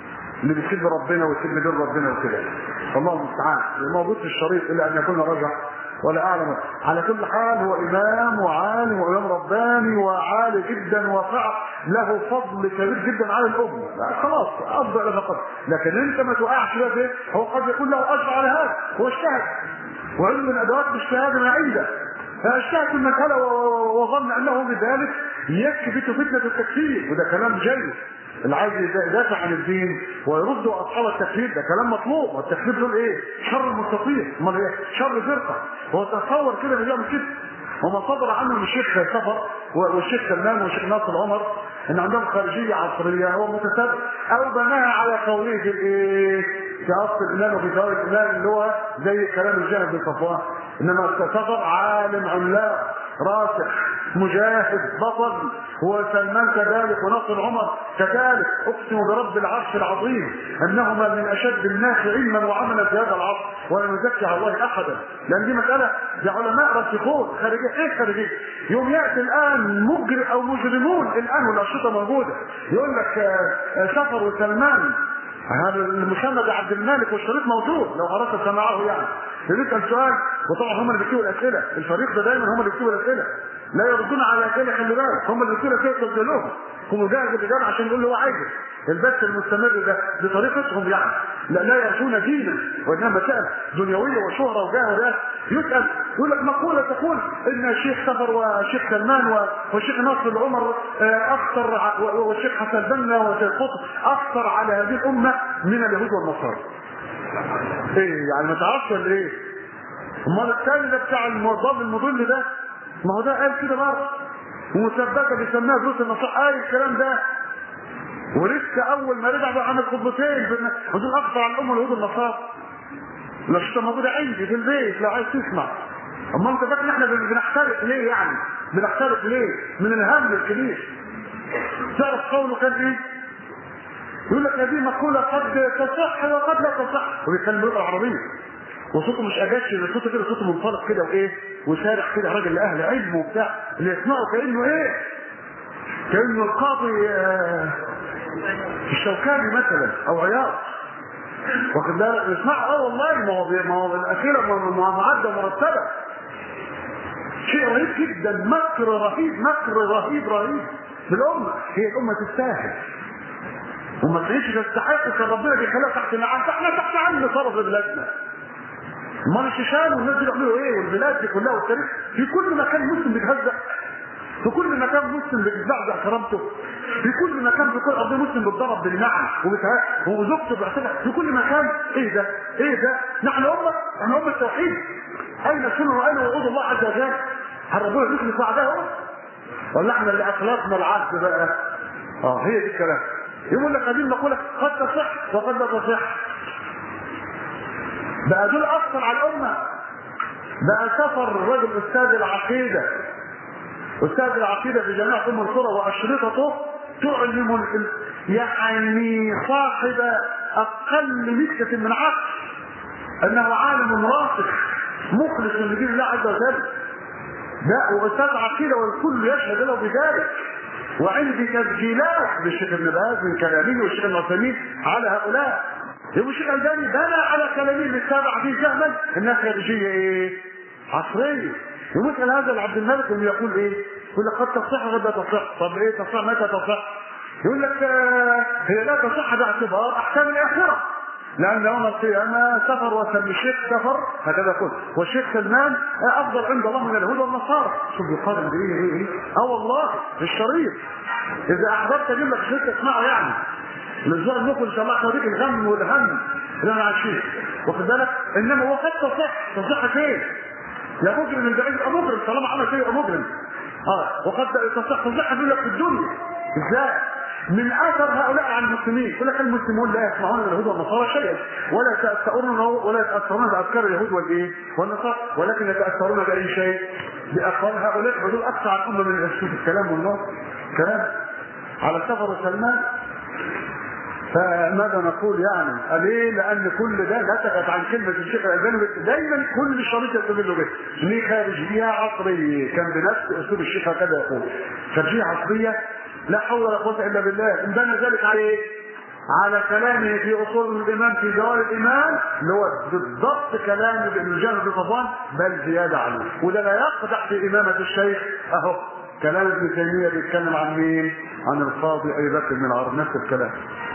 اللي بيسيب ربنا ويسيب دين ربنا وكده. الله المستعان. موجود في الشريط الا ان يكون رجع ولا اعلم. على كل حال هو امام وعالم وامام رباني وعالي جدا وفعل له فضل كبير جدا على الامه. خلاص افضل فقط، لكن انت ما توقعش بقى فيه. هو قد يكون له اجر على هذا، هو اجتهد وعلم من ادوات الاجتهاد ما عنده، فاجتهد المساله وظن انه بذلك يكبت فتنه التكفير، وده كلام جيد. اللي عايز يدافع عن الدين ويرد اصحاب التكفير ده كلام مطلوب. والتكفير دول ايه؟ شر المستطيع، امال ايه؟ شر فرقه. هو تصور كده اللي بيعمل كده. وما صدر عنه الشيخ سفر والشيخ سلمان والشيخ ناصر عمر ان عندهم خارجيه عصريه هو متسابق او بناها على قوليه الايه؟ في اصل الايمان وفي ثواب الايمان اللي هو زي كلام الجهل بن صفوان. انما سفر عالم عملاق راسخ مجاهد بطل، هو سلمان كذلك وناصر عمر كذلك. اقسم برب العرش العظيم انهما من اشد الناس علما وعملا في هذا العصر، ولا نزكي على الله احدا، لان دي مساله دي علماء راسخون. خارجيه ايه خارجيه؟ يوم ياتي الان مجرم او مجرمون الان والانشطه موجوده يقول لك سفر وسلمان هذا المسمى عبد الملك والشريط موجود لو اردت سماعه يعني. يسال سؤال وطبعا هم اللي بيكتبوا الاسئله، الفريق ده دايما هم اللي بيكتبوا الاسئله، لا يردون على اسئله. خلي بالك هم اللي بيكتبوا الاسئله تسجلوهم، هم جاهز الاجابه عشان يقول له هو عايزه. البث المستمر ده بطريقتهم يعني لا, لا يرجون دينا وانما مسائل دنيويه وشهره وجاه وده. يسال يقول لك مقوله تقول ان الشيخ سفر والشيخ سلمان والشيخ ناصر عمر اخطر والشيخ حسن البنا والشيخ قطب اخطر على هذه الامه من اليهود والنصارى. ايه يعني ما تعرفش ولا ايه؟ امال الثاني ده بتاع المضاد المضل ده ما هو ده قال كده برضه ومثبته بيسميها دروس النصارى قال الكلام ده، ولسه اول ما رجع بقى عمل خطبتين ودول اخطر على الامه اليهود والنصارى. الشيطه موجوده عندي في البيت لو عايز تسمع. اما انت فاكر احنا بنحترق ليه يعني؟ بنحترق ليه؟ من الهم الكبير. تعرف قوله كان ايه؟ يقول لك هذه مقوله قد تصح وقد لا تصح، وبيتكلم باللغه العربيه وصوته مش اجاش، صوته كده صوته منطلق كده وايه وسارح كده، راجل اهل علم وبتاع اللي يسمعه كانه ايه؟ كانه القاضي آه الشوكاني مثلا او عياض، واخد بالك؟ يسمع اه والله ما هو ما هو الاخيره معده مرتبه. شيء رهيب جدا، مكر رهيب مكر رهيب رهيب بالامه. هي الامه تستاهل وما تعيش تستحق، كان ربنا بيخليها تحت العين، احنا تحت عين صرف بلادنا. امال الشيشان والناس دي بيعملوا ايه؟ والبلاد دي كلها والتاريخ في كل مكان مسلم بيتهزأ، في كل مكان مسلم بتتزعزع كرامته، في كل مكان في كل ارض مسلم بيتضرب بالنعم وزوجته بيعتبر في كل مكان. ايه ده؟ ايه ده؟ نحن امه، احنا امه التوحيد. اين سنه واين وعود الله عز وجل؟ هل ربنا يخلف وعده ولا احنا اللي اخلقنا العهد بقى؟ اه هي دي الكلام. يقول لك هذه المقوله قد تصح وقد لا تصح. بقى دول اثر على الامه. بقى سفر الرجل استاذ العقيده استاذ العقيده في جامعه ام القرى واشرطته تعلم يعني صاحب اقل مسكه من عقل انه عالم راسخ مخلص لدين الله عز وجل. لا واستاذ عقيده والكل يشهد له بذلك. وعندي تسجيلات للشيخ ابن باز من كلامه والشيخ ابن عثيمين على هؤلاء. يبقى الشيخ الألباني بنى على كلامه للسابع في جهلا انها خارجيه ايه؟ عصريه. ومثل هذا العبد الملك اللي يقول ايه؟ يقول لك قد تصح وقد لا تصح. طب ايه تصح متى تصح؟ يقول لك آه هي لا تصح باعتبار احكام الاخره، لان يوم القيامه سفر وسمي الشيخ سفر هكذا يقول والشيخ سلمان افضل عند الله من اليهود والنصارى. شوف بيقارن بايه ايه ايه؟ اه والله الشريف اذا احببت اجيب لك شيخ تسمعه يعني الاسبوع المقبل ان شاء الله هوريك الغم والهم اللي انا عايشين، واخد بالك؟ انما هو قد تصح. تصح فين؟ يا مجرم البعيد يبقى مجرم طالما عمل شيء يبقى مجرم. اه وقد تصح تصح يقول لك في الدنيا ازاي؟ من اثر هؤلاء على المسلمين. يقول لك المسلمون لا يسمعون اليهود والنصارى شيئا ولا يتاثرون ولا يتاثرون بافكار اليهود والايه؟ والنصارى، ولكن يتاثرون باي شيء؟ باقوال هؤلاء. ودول اقصى عن الامه من الاسلوب الكلام والنار كلام على سفر وسلمان. فماذا نقول يعني؟ ليه؟ لان كل ده نتجت عن كلمه الشيخ الالباني دايما كل شريط يستدل به. ليه خارجيه عصريه؟ كان بنفس اسلوب الشيخ هكذا يقول. خارجيه عصريه لا حول ولا قوه الا بالله. ان بنى ذلك على ايه؟ على كلامه في اصول الايمان في جوهر الايمان اللي هو بالضبط كلام ابن جابر بن صفوان بل زياده عليه، وده لا يقدح في امامه الشيخ. اهو كلام ابن تيميه بيتكلم عن مين؟ عن القاضي ابي بكر بن العرب، نفس الكلام.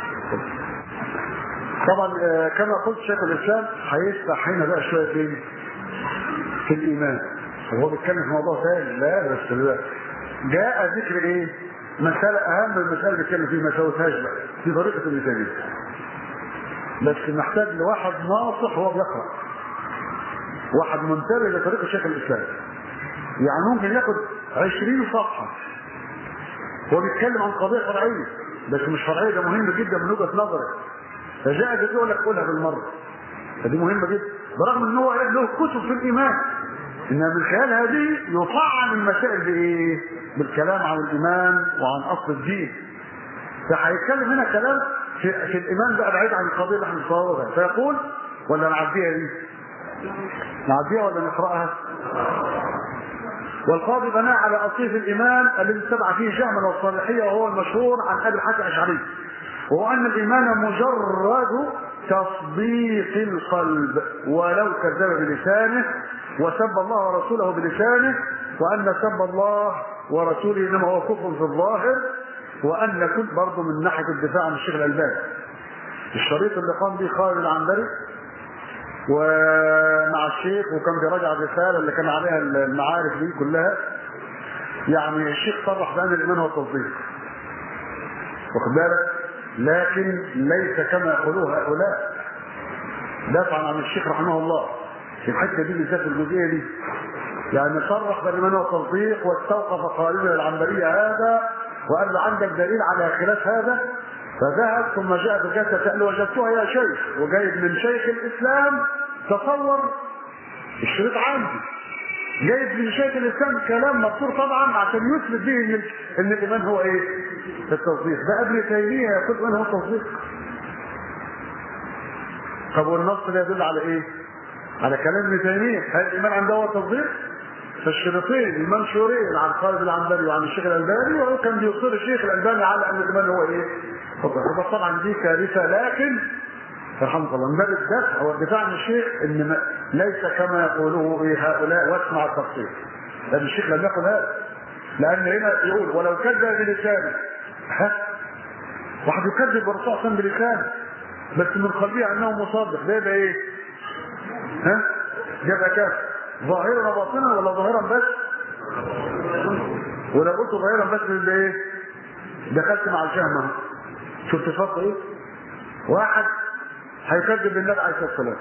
طبعا كما قلت شيخ الاسلام هيفتح هنا بقى شويه فين؟ في الايمان. هو بيتكلم في موضوع ثاني، لا بس لا. جاء ذكر ايه؟ مسألة أهم من المسألة اللي بيتكلم فيه، ما سوتهاش بقى في طريقة ابن تيمية. بس محتاج لواحد ناصح وهو بيقرأ، واحد منتبه لطريقة شيخ الإسلام. يعني ممكن ياخد عشرين صفحة هو بيتكلم عن قضية فرعية، بس مش فرعية، ده مهم جدا من وجهة نظري. فجاء يقول لك قولها بالمرة، فدي مهمة جدا، برغم ان هو له كتب في الإيمان، إنها من خلال هذه يطعن المسائل بإيه؟ بالكلام عن الإيمان وعن أصل الدين. فهيتكلم هنا كلام في, في الإيمان بقى بعيد عن القضية اللي احنا بنصورها. فيقول ولا نعديها دي؟ نعديها ولا نقرأها؟ والقاضي بناء على أصيل الإيمان الذي اتبع فيه جهما والصالحية، وهو المشهور عن أبي الحسن الأشعري، وهو أن الإيمان مجرد تصديق القلب ولو كذب بلسانه وسب الله ورسوله بلسانه، وأن سب الله ورسوله إنما هو كفر في الظاهر، وأن كل برضه من ناحية الدفاع عن الشيخ الألباني. الشريط اللي قام به خالد العنبري ومع الشيخ، وكان بيراجع الرسالة اللي كان عليها المعارف دي كلها. يعني الشيخ صرح بأن الإيمان هو التصديق، واخد بالك؟ لكن ليس كما يقولوه هؤلاء دفعا عن الشيخ رحمه الله في الحته دي بالذات الجزئيه دي. يعني صرح بالإيمان هو التصديق، واستوقف خالد العنبري هذا وقال له عندك دليل على خلاف هذا؟ فذهب ثم جاء بجلسه سأله وجدتها يا شيخ، وجايب من شيخ الإسلام، تصور الشريط عندي، جايب من شيخ الإسلام كلام مذكور طبعا عشان يثبت به ان ان الايمان هو ايه؟ التصديق. ده ابن تيميه يقول الايمان هو التصديق. طب والنص ده يدل على ايه؟ على كلام ابن تيميه. هل الايمان عنده هو التصديق؟ فالشريطين المنشورين عن خالد العنبري وعن الشيخ الألباني، وهو كان بيصر الشيخ الألباني على ان الايمان هو ايه؟ التصديق. طبعا دي كارثه، لكن رحمه الله من باب الدفع والدفاع عن الشيخ ان ليس كما يقولوه هؤلاء واسمع التفصيل، لان الشيخ لم يقل هذا. لان هنا يقول ولو كذب بلسانه، ها واحد يكذب بالرسول صلى الله عليه وسلم بلسانه بس من قلبه انه مصدق، ده يبقى ايه؟ ها يبقى كافر ظاهرا وباطنا ولا ظاهرا بس؟ ولو قلت ظاهرا بس يبقى ايه؟ دخلت مع الجهمه. شفت الفرق ايه؟ واحد هيكذب بالنبي عليه الصلاه والسلام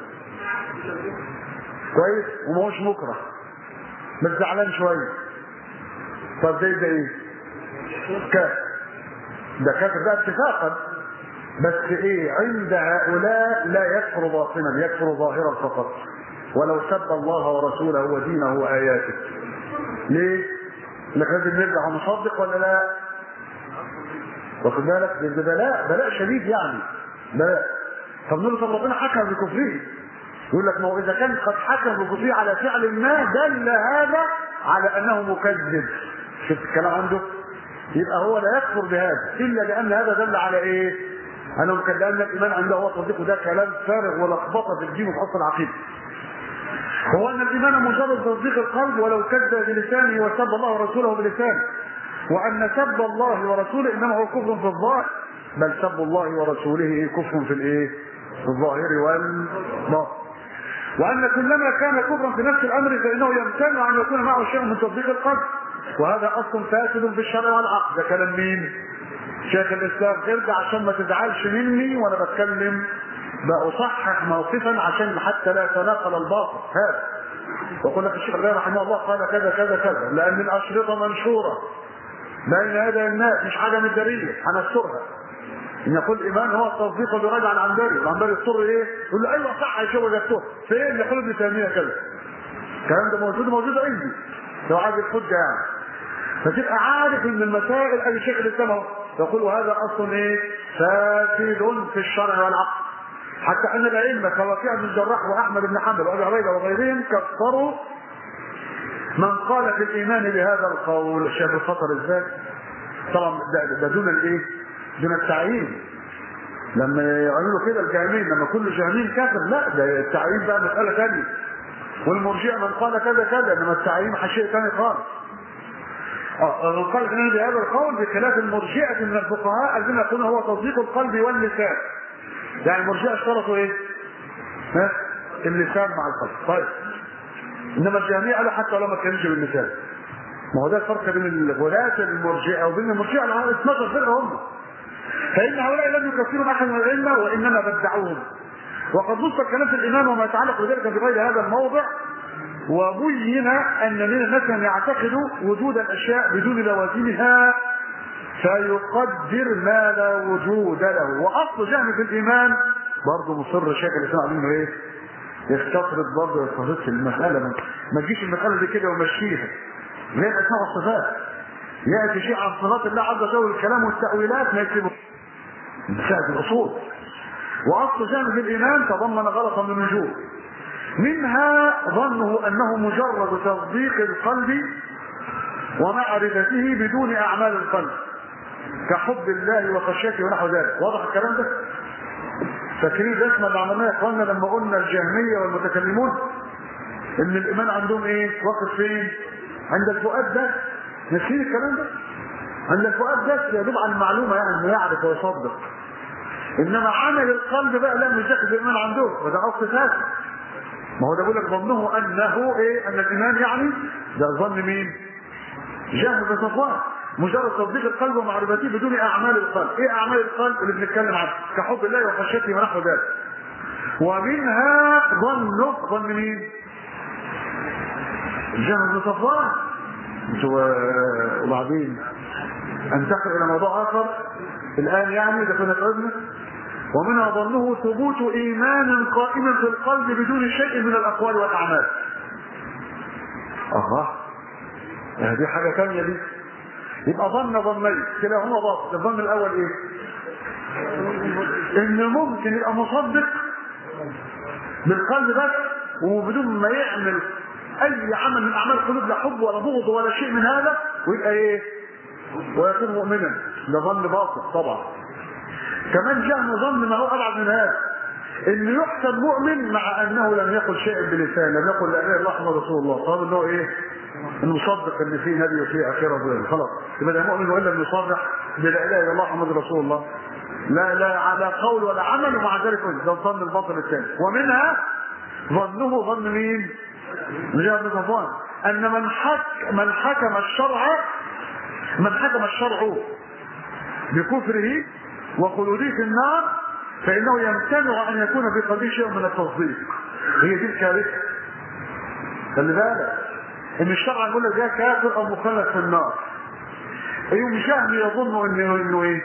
كويس وما هوش مكره بس زعلان شويه، طب ده ده ايه؟ كافر. ده كافر ده اتفاقا، بس ايه؟ عند هؤلاء لا يكفر باطنا، يكفر ظاهرا فقط، ولو سب الله ورسوله ودينه واياته. ليه؟ لك لازم نرجع مصدق ولا لا؟ واخد بالك؟ ده بلاء بلاء شديد يعني بلاء. طب نقول طب ربنا حكم بكفره، يقول لك ما هو اذا كان قد حكم بكفره على فعل ما دل هذا على انه مكذب. شفت الكلام عنده؟ يبقى هو لا يكفر بهذا الا لان هذا دل على ايه؟ انه كان لان الايمان عنده هو تصديق، وده كلام فارغ ولخبطه في الدين وفي اصل العقيده. هو ان الايمان مجرد تصديق القلب ولو كذب بلسانه وسب الله ورسوله بلسانه، وان سب الله ورسوله انما هو كفر في الظاهر، بل سب الله ورسوله كفر في الايه؟ في الظاهر والباطن. وان كلما كان كفرا في نفس الامر فانه يمتنع ان يكون معه شيء من تصديق القلب، وهذا اصل فاسد في الشرع والعقل. ده كلام مين؟ شيخ الاسلام. ارجع عشان ما تزعلش مني وانا بتكلم بأصحح موقفا عشان حتى لا يتناقل الباطل هذا. وقل لك الشيخ الألباني رحمه الله قال كذا كذا كذا، لأن الأشرطة منشورة بين يدي الناس، مش حاجة مدارية هنسترها. إن يقول الإيمان هو التصديق براجع العنبري، العنبري يضطر إيه؟ يقول له أيوه صح يا شيخ وجدته فين؟ يقول ابن تيمية كذا. الكلام ده موجود موجود عندي لو عايز الحجة يعني. فتبقى عارف إن المسائل أي شيخ الإسلام اهو يقول وهذا أصل إيه؟ فاسد في الشرع والعقل. حتى ان الائمه كوكيع بن الجراح واحمد بن حنبل وابي عبيده وغيرهم كفروا من قال في الايمان بهذا القول. شايف الخطر ازاي؟ طبعا ده, ده دون الايه؟ دون التعيين. لما يعملوا كده الجهميين، لما كل جهمين كافر، لا ده التعيين بقى مساله ثانيه. والمرجئه من قال كذا كذا، انما التعيين شيء ثاني خالص. اه قال هنا بهذا القول بخلاف المرجئه من الفقهاء الذين يقولون هو تصديق القلب واللسان. يعني المرجئه اشترطوا ايه؟ ها؟ اللسان مع القلب. طيب انما الجهميه قالوا حتى لو ما كانش باللسان. ما هو ده الفرق بين الغلاة المرجئه وبين المرجئه اللي اثناشر فرقه هم. فان هؤلاء لم يكفروا احد من الائمه وانما بدعوهم. وقد نص الكلام في الايمان وما يتعلق بذلك في غير هذا الموضع، وبين ان من الناس من يعتقد وجود الاشياء بدون لوازمها فيقدر ما لا وجود له. واصل جهل في الايمان برضه مصر شيخ الاسلام عليه ايه؟ يستطرد برضه يستطرد في المساله، ما تجيش المساله دي كده ومشيها. ليه الاسماء والصفات؟ ياتي شيء عن صفات الله عز وجل الكلام والتاويلات ما يكتبه. مسائل الاصول. واصل جهل في الايمان تضمن غلطا من وجوه. منها ظنه انه مجرد تصديق القلب ومعرفته بدون اعمال القلب كحب الله وخشيته ونحو ذلك. واضح الكلام ده؟ فاكرين الرسمه اللي عملناها يا اخواننا لما قلنا الجهميه والمتكلمون ان الايمان عندهم ايه؟ واقف فين؟ عند الفؤاد ده. نسيين الكلام ده؟ عند الفؤاد ده يدل على المعلومه، يعني انه يعرف ويصدق. انما عمل القلب بقى لا مش داخل الايمان عندهم، وده اصل فاسد. ما هو ده بيقول لك ظنه انه ايه؟ ان الايمان يعني ده ظن مين؟ جهل بن صفوان، مجرد تصديق القلب ومعرفته بدون اعمال القلب. ايه اعمال القلب اللي بنتكلم عنها؟ كحب الله وخشيته ونحو ذلك. ومنها ظنه ظن مين؟ جهل بن صفوان. وبعدين انتقل الى موضوع اخر الان، يعني اذا كنا تعبنا. ومنها ظنه ثبوت ايمان قائم في القلب بدون شيء من الاقوال والاعمال. الله، دي حاجه ثانيه دي. يبقى ظن ظنين كلاهما باطل. الظن الاول ايه؟ ان ممكن يبقى مصدق بالقلب بس وبدون ما يعمل اي عمل من اعمال القلوب، لا حب ولا بغض ولا شيء من هذا، ويبقى ايه؟ ويكون مؤمنا. ده ظن باطل طبعا. كمان جهل ظن ما هو ابعد من هذا، انه يحسب مؤمن مع انه لم يقل شيء بلسانه، لم يقل لا اله الا الله محمد رسول الله. طب انه ايه؟ انه مصدق ان في نبي وفي اخره، خلاص يبقى ده مؤمن وان لم يصرح بلا اله الا الله محمد رسول الله. لا لا على قول ولا عمل، ومع ذلك ده الظن الباطل الثاني. ومنها ظنه ظن مين؟ جهل بن صفوان، ان من حك من حكم الشرع من حكم الشرع بكفره وخلوده في النار فانه يمتنع ان يكون في قلبه شيء من التصديق. هي دي الكارثه. خلي بالك ان الشرع يقول لك ده كافر او مخلد في النار. ايوه جهل يظن انه انه ايه؟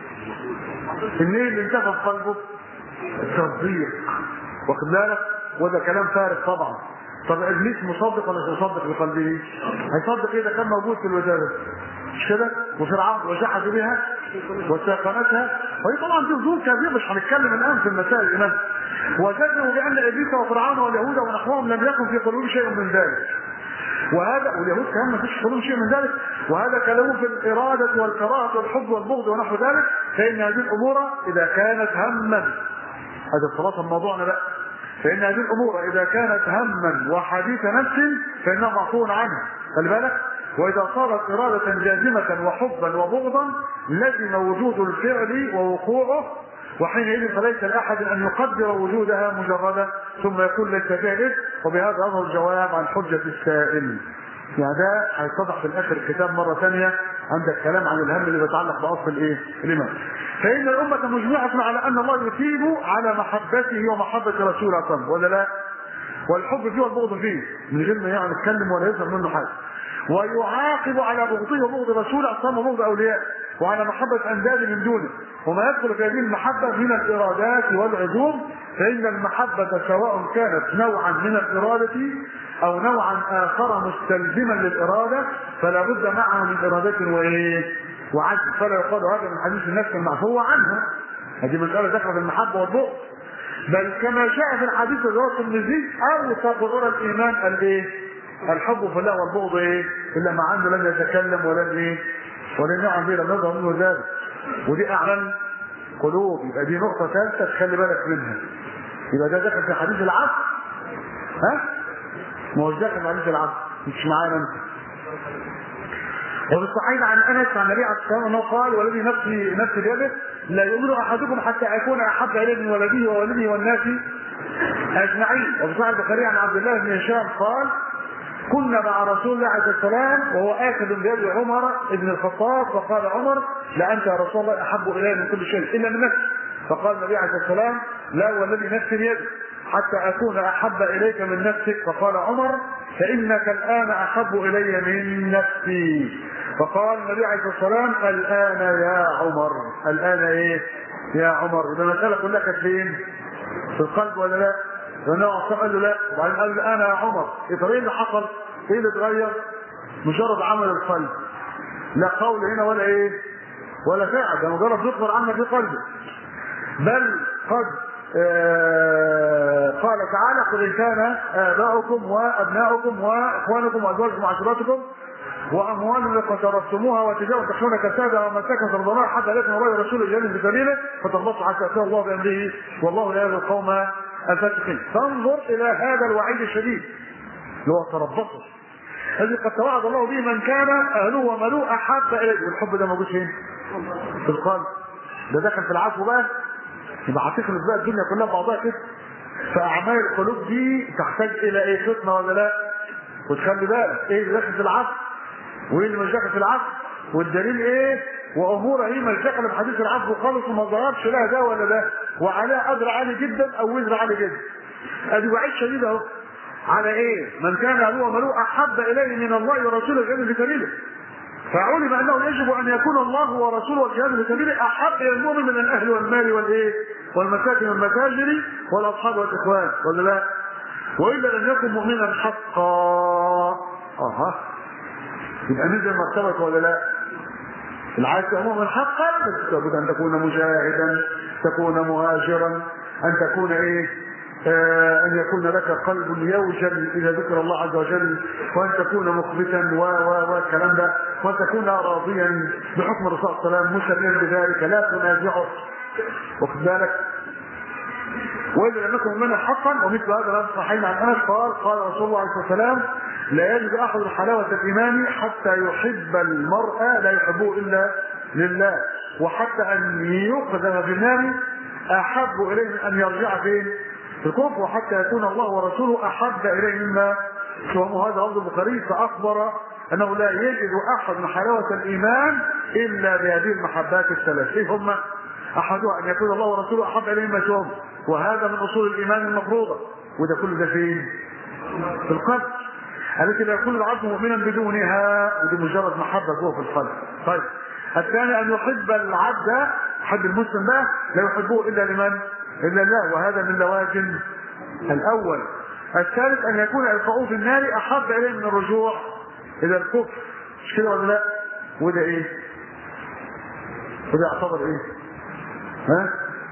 ان ايه اللي انتفى في قلبه؟ التصديق. واخد بالك؟ وده كلام فارغ طبعا. طب ابليس مصدق ولا مش مصدق بقلبه؟ هيصدق ايه؟ ده كان موجود في الوجاده مش كده؟ وفرعون وجحد بها واستيقنتها. وهي طبعا دي وجود كبير، مش هنتكلم الان في المسائل الايمان. وجدوا بان ابليس وفرعون واليهود ونحوهم لم يكن في قلوبهم شيء من ذلك. وهذا واليهود كمان ما فيش في قلوبهم شيء من ذلك، وهذا كلامه في الاراده والكراهه والحب والبغض ونحو ذلك. فان هذه الامور اذا كانت هما، هذا خلاص موضوعنا بقى، فان هذه الامور اذا كانت هما وحديث نفس فانها معفو عنها. خلي بالك. واذا صارت اراده جازمه وحبا وبغضا لزم وجود الفعل ووقوعه، وحينئذ فليس لاحد ان يقدر وجودها مجردا ثم يقول ليس فيها اثم. وبهذا يظهر الجواب عن حجه السائل. يعني ده هيتضح في الاخر الكتاب مره ثانيه عندك كلام عن الهم اللي بيتعلق باصل الايه؟ الايمان. فان الامه مجمعه على ان الله يثيب على محبته ومحبه رسوله صلى الله عليه وسلم، ولا لا؟ والحب فيه والبغض فيه من غير ما يعني نتكلم ولا يظهر منه حاجه. ويعاقب على بغضه وبغض رسوله صلى الله عليه وسلم وبغض اوليائه، وعلى محبه انداد من دونه. وما يدخل في هذه المحبه من الارادات والعزوم، فان المحبه سواء كانت نوعا من الاراده او نوعا اخر مستلزما للاراده فلا بد معها من اراده وايه؟ وعزم. فلا يقال هذا من حديث النفس المعفو عنها. هذه مساله داخله في المحبه والبغض. بل كما جاء في الحديث الرسول النزيل اوثق ظهور الايمان الايه؟ الحب في الله والبغض ايه؟ الا مع انه لم يتكلم ولم ايه؟ ولم يعمل به، لم يظهر منه ذلك. ودي اعلن القلوب. يبقى دي نقطة ثالثة تخلي بالك منها. يبقى ده داخل في حديث العصر. ها؟ ما هوش داخل في حديث العصر، مش معانا انت. وفي الصحيح عن انس عن النبي عليه الصلاه والسلام انه قال: والذي نفسي نفسي بيده لا يؤمن احدكم حتى اكون احب اليه من ولده وولده والناس اجمعين. وفي صحيح البخاري عن عبد الله بن هشام قال: كنا مع رسول الله عليه السلام وهو آخذ بيد عمر بن الخطاب، فقال عمر: لأنت يا رسول الله أحب إلي من كل شيء إلا من نفسي. فقال النبي عليه السلام: لا والذي نفسي بيده حتى أكون أحب إليك من نفسك. فقال عمر: فإنك الآن أحب إلي من نفسي. فقال النبي عليه السلام: الآن يا عمر. الآن إيه يا عمر؟ إذا المسألة كلها كانت فين؟ في القلب ولا لا؟ لأنه قال له لا، وبعدين قال له أنا يا عمر. إيه اللي حصل؟ إيه اللي اتغير؟ مجرد عمل القلب، لا قول هنا ولا إيه؟ ولا فعل، ده مجرد يخبر عنك في قلبه. بل قد آه قال تعالى: قل إن كان آباؤكم وأبناؤكم وإخوانكم وأزواجكم وعشيرتكم وأموال اقترفتموها وتجارة تخشون كسادها ومساكن ترضونها حتى لكم الله ورسوله جل في سبيله فتربصوا حتى يأتي الله بأمره والله لا يهدي القوم الفاسقين. فانظر إلى هذا الوعيد الشديد اللي هو تربصوا، الذي قد توعد الله به من كان أهله وماله أحب إليه. والحب ده موجود فين؟ في القلب. ده داخل في العفو بقى، يبقى هتخلص بقى الدنيا كلها بعضها كده. فأعمال القلوب دي تحتاج إلى إيه؟ فتنة ولا لا؟ وتخلي بالك إيه اللي داخل في العفو وإيه اللي مش داخل في العفو، والدليل إيه؟ وأمور هي مش داخل في حديث العفو خالص وما ظهرش لها ده ولا ده، وعليها أجر عالي جدا أو وزر عالي جدا. أدي وعيد شديد أهو. على إيه؟ من كان هو ملوء أحب إليه من الله ورسوله والجهاد في سبيله. فعلم أنه يجب أن يكون الله ورسوله والجهاد في سبيله أحب إلى المؤمن من الأهل والمال والإيه؟ والمساكن والمتاجر والأصحاب والإخوان ولا لا؟ وإلا لم يكن مؤمنا حقا. أها. يبقى نزل مرتبة ولا لا؟ العايز تكون مؤمن حقا بس لابد أن تكون مجاهدا، تكون مهاجرا، أن تكون إيه؟ آه أن يكون لك قلب يوجل إذا ذكر الله عز وجل، وأن تكون مخبتا و و والكلام ده، وأن تكون راضيا بحكم الرسول صلى الله عليه وسلم مسلما بذلك لا تنازعه. واخد بالك؟ وإذا لم يكن مؤمنا حقا. ومثل هذا الصحيح عن أنس قال: قال رسول الله عليه الصلاة والسلام: لا يجد أحد حلاوة الإيمان حتى يحب المرء لا يحبه إلا لله، وحتى أن يقذف في النار أحب إليه من أن يرجع فين؟ في الكفر، وحتى يكون الله ورسوله أحب إليه مما سواه. هذا لفظ البخاري. فأخبر أنه لا يجد أحد من حلاوة الإيمان إلا بهذه المحبات الثلاث. إيه هم؟ أحدها أن يكون الله ورسوله أحب إليه مما سواه، وهذا من أصول الإيمان المفروضة. وده كله ده فين؟ في القلب، التي لا يكون العبد مؤمنا بدونها، ودي مجرد محبة جوه في القلب. طيب، الثاني أن يحب العبد، حب المسلم بقى، لا يحبه إلا لمن؟ إلا الله، وهذا من لوازم الأول. الثالث أن يكون إلقاؤه في النار أحب إليه من الرجوع إلى الكفر. مش كده ولا لا؟ وده إيه؟ وده يعتبر إيه؟ ها؟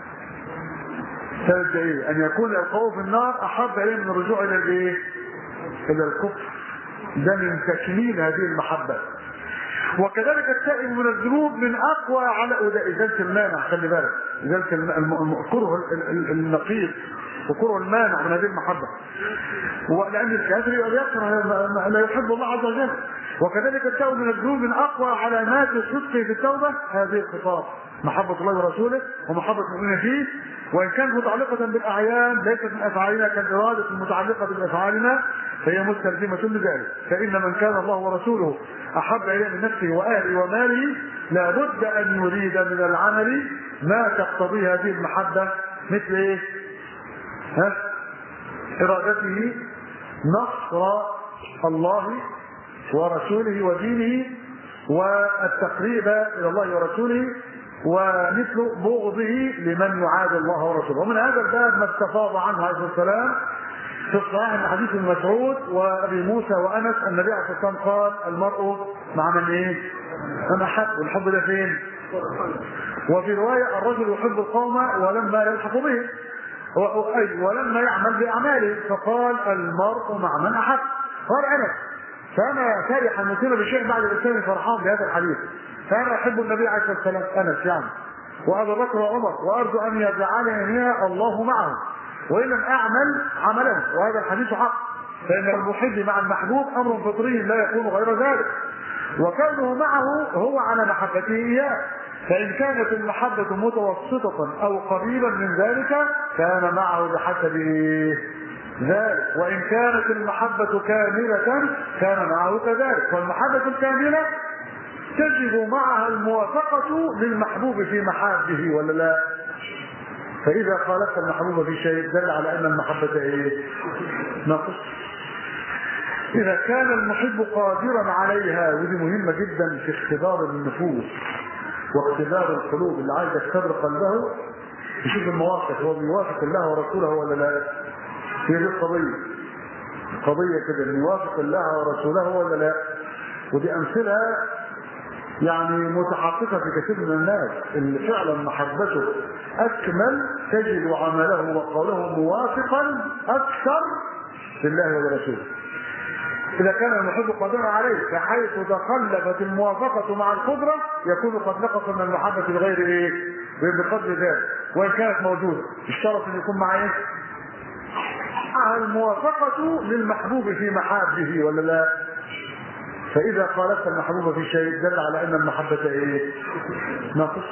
ثالث إيه؟ أن يكون إلقاؤه في النار أحب إليه من الرجوع إلى الإيه؟ إلى الكفر. ده من تكميل هذه المحبة. وكذلك التائب من الذنوب من اقوى على وده ازاله المانع. خلي بالك، ازاله كره النقيض وكره المانع من هذه المحبه، ولان الكافر يكره لا يحب الله عز وجل. وكذلك التائب من الذنوب من اقوى علامات الصدق في التوبه هذه الخصال: محبه الله ورسوله ومحبه المؤمنين فيه، وان كانت متعلقه بالاعيان ليست من افعالنا كالاراده المتعلقه بافعالنا فهي مستلزمه لذلك. فان من كان الله ورسوله احب اليه من نفسه واهله وماله لابد ان يريد من العمل ما تقتضيه هذه المحبه، مثل ايه؟ ها؟ ارادته نصر الله ورسوله ودينه والتقريب الى الله ورسوله، ومثل بغضه لمن يعادي الله ورسوله. ومن هذا الباب ما استفاض عنه عليه الصلاه والسلام في الصحيح من حديث ابن مسعود وابي موسى وانس ان النبي عليه الصلاه والسلام قال: المرء مع من ايه؟ من احب. والحب ده فين؟ وفي روايه: الرجل يحب القوم ولما يلحق به ولما يعمل باعماله. فقال: المرء مع من احب. قال انس: فانا فرح ان يصير بشيء بعد الاسلام فرحان بهذا الحديث، فانا احب النبي عليه الصلاه والسلام. انس يعني وابا بكر وعمر، وارجو ان يجعلني الله معه، وان لم اعمل عمله، وهذا الحديث حق، فان المحب مع المحبوب امر فطري لا يكون غير ذلك، وكونه معه هو على محبته اياه، فان كانت المحبه متوسطه او قريبا من ذلك كان معه بحسب ذلك، وان كانت المحبه كامله كان معه كذلك. والمحبه الكامله تجب معها الموافقه للمحبوب في محابه ولا لا؟ فاذا خالفت المحبوب في شيء دل على ان المحبه ايه؟ نقص. اذا كان المحب قادرا عليها، ودي مهمه جدا في اختبار النفوس واختبار القلوب، اللي عايز يختبر قلبه يشوف المواقف، هو بيوافق الله ورسوله ولا لا؟ هي دي القضيه قضيه كده، ان يوافق الله ورسوله ولا لا. ودي امثله يعني متحققه في كثير من الناس، اللي فعلا محبته اكمل تجد عمله وقوله موافقا اكثر لله ولرسوله. إذا كان المحب قادرا عليه، فحيث تخلفت الموافقة مع القدرة يكون قد نقص من المحبة بغير إيه؟ بقدر ذلك، وإن كانت موجودة. الشرط أن يكون مع إيه؟ مع الموافقة للمحبوب في محابه ولا لا؟ فإذا خالفت المحبوب في شيء دل على أن المحبة إيه؟ نقص.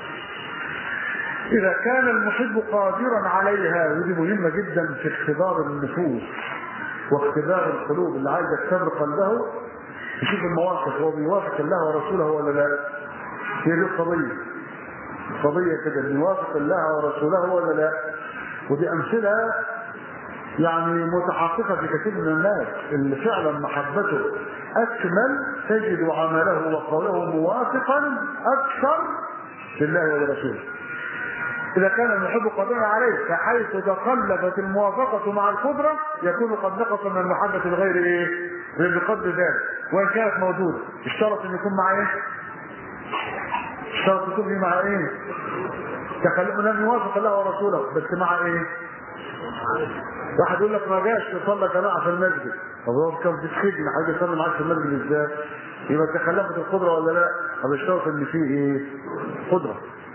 إذا كان المحب قادرا عليها، ودي مهمة جدا في اختبار النفوس واختبار القلوب، اللي عايز يختبر قلبه يشوف المواقف، هو بيوافق الله ورسوله ولا لا. هي دي القضيه قضيه كده، ان يوافق الله ورسوله ولا لا. ودي امثله يعني متحققه في كثير من الناس، اللي فعلا محبته اكمل تجد عمله وقوله موافقا اكثر لله ولرسوله. إذا كان المحب قادرا عليه، فحيث تخلفت الموافقة مع القدرة يكون قد نقص من المحبة بغير إيه؟ بقدر ذلك، وإن كانت موجودة. الشرط أن يكون مع إيه؟ الشرط يكون مع إيه؟ تخلف لم يوافق الله ورسوله، بس مع إيه؟ واحد يقول لك ما جاش يصلي جماعة في المسجد، طب هو كان في السجن حاجة يصلي معاك في المسجد إزاي؟ يبقى تخلفت القدرة ولا لا؟ طب الشرط أن فيه إيه؟ قدرة.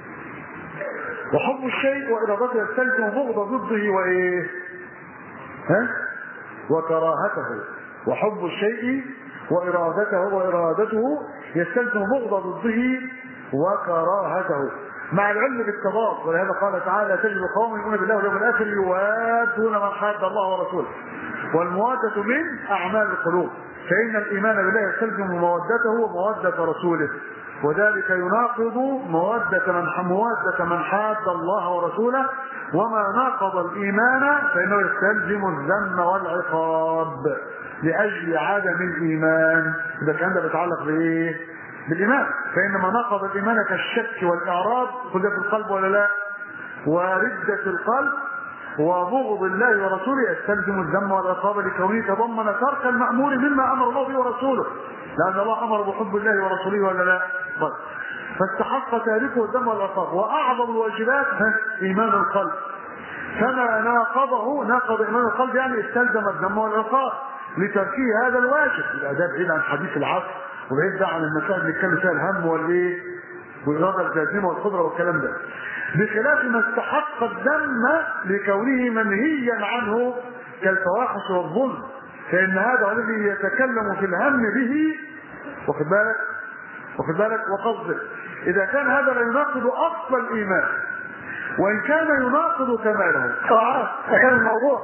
وحب الشيء وإرادته يستلزم بغض ضده وإيه؟ ها؟ وكراهته. وحب الشيء وإرادته وإرادته يستلزم بغض ضده وكراهته، مع العلم بالتضاد. ولهذا قال تعالى: تجد قوم يؤمنون بالله واليوم الآخر يوادون من حاد الله ورسوله. والموادة من أعمال القلوب، فإن الإيمان بالله يستلزم مودته ومودة رسوله، وذلك يناقض مودة من مودة من حاد الله ورسوله، وما ناقض الإيمان فإنه يستلزم الذم والعقاب لأجل عدم الإيمان. إذا كان ده بيتعلق بإيه؟ بالإيمان. فإنما ناقض الإيمان كالشك والإعراض، كل ده في القلب ولا لا؟ وردة القلب وبغض الله ورسوله يستلزم الذم والعقاب لكونه تضمن ترك المأمور مما أمر الله به ورسوله، لأن الله أمر بحب الله ورسوله ولا لا؟ طيب، فاستحق تاركه الذم والعقاب. وأعظم الواجبات إيمان القلب، كما ناقضه ناقض إيمان القلب يعني استلزم الذم والعقاب لتركيه هذا الواجب. يبقى ده بعيد عن حديث العصر، وبعيد عن المسائل اللي بنتكلم فيها الهم والايه والإرادة الجازمة والقدرة والكلام ده، بخلاف ما استحق الذم لكونه منهيا عنه كالفواحش والظلم، فإن هذا الذي يتكلم في الهم به، واخد بالك واخد بالك وقصده، إذا كان هذا لا يناقض أصل الإيمان وإن كان يناقض كماله. خلاص كان الموضوع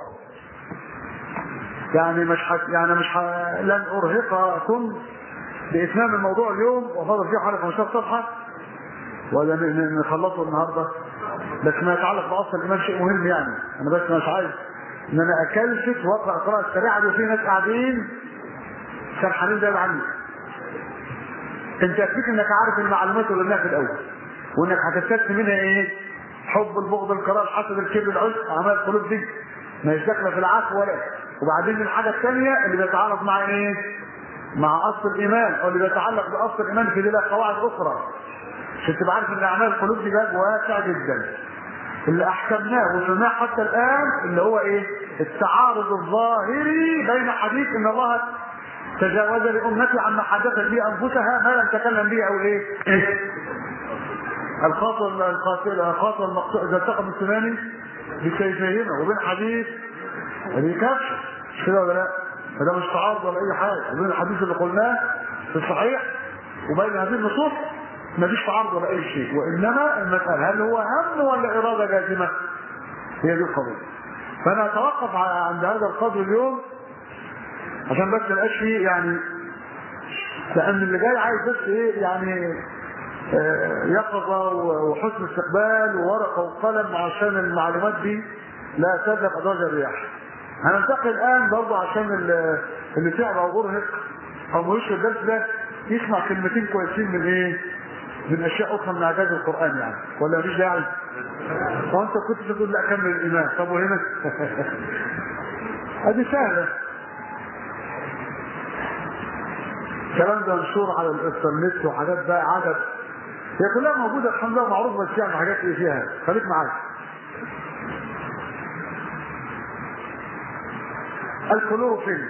يعني مش حك... يعني مش ح... لن أرهقكم بإتمام الموضوع اليوم، وفضل فيه حوالي خمستاشر صفحة ولا نخلصه النهارده، بس ما يتعلق بأصل الإيمان شيء مهم. يعني أنا بس مش عايز إن أنا أكلفت وأقرأ قراءة سريعة دي، وفي ناس قاعدين سرحانين زي عني. أنت يكفيك إنك عارف المعلومات اللي قلناها في الأول، وإنك هتستفيد منها إيه؟ حب، البغض، الكراهة، الحسد، الكبر، العجب، أعمال القلوب دي ما هيش داخلة في العفو ولا. وبعدين الحاجة الثانية اللي بيتعارض مع إيه؟ مع أصل الإيمان، أو اللي بيتعلق بأصل الإيمان في لها قواعد أخرى، عشان تبقى عارف إن أعمال القلوب دي باب واسع جدا. اللي أحكمناه وصلناه حتى الآن اللي هو إيه؟ التعارض الظاهري بين حديث إن الله تجاوز لأمتي عما حدثت به أنفسها ما لم تكلم به أو إيه؟ الخاطر القاتل الخاطر المقطوع اذا التقى بالثناني بسيفيهما وبين حديث هذه كبشه مش كده ولا لا؟ فده مش تعارض ولا اي حاجه وبين الحديث اللي قلناه في الصحيح وبين هذه النصوص مفيش تعارض ولا اي شيء، وانما المساله هل هو هم ولا اراده جازمه؟ هي دي القضيه. فانا اتوقف عند هذا القدر اليوم عشان بس ما يبقاش فيه يعني، لان اللي جاي عايز بس ايه يعني يقظه وحسن استقبال وورقه وقلم عشان المعلومات دي لا تذهب ادراج الرياح. هننتقل الان برضه عشان اللي تعب او ارهق او ملوش في الدرس ده يسمع كلمتين كويسين من ايه؟ من اشياء اخرى من اعجاز القران يعني، ولا مفيش داعي؟ وانت كنت تقول لا كمل الايمان، طب وهنا؟ هذه سهله. الكلام ده منشور على الانترنت وحاجات بقى عدد هي كلها موجوده الحمد لله معروفه، بس يعني حاجات ايه فيها، خليك معايا. الكلوروفيل.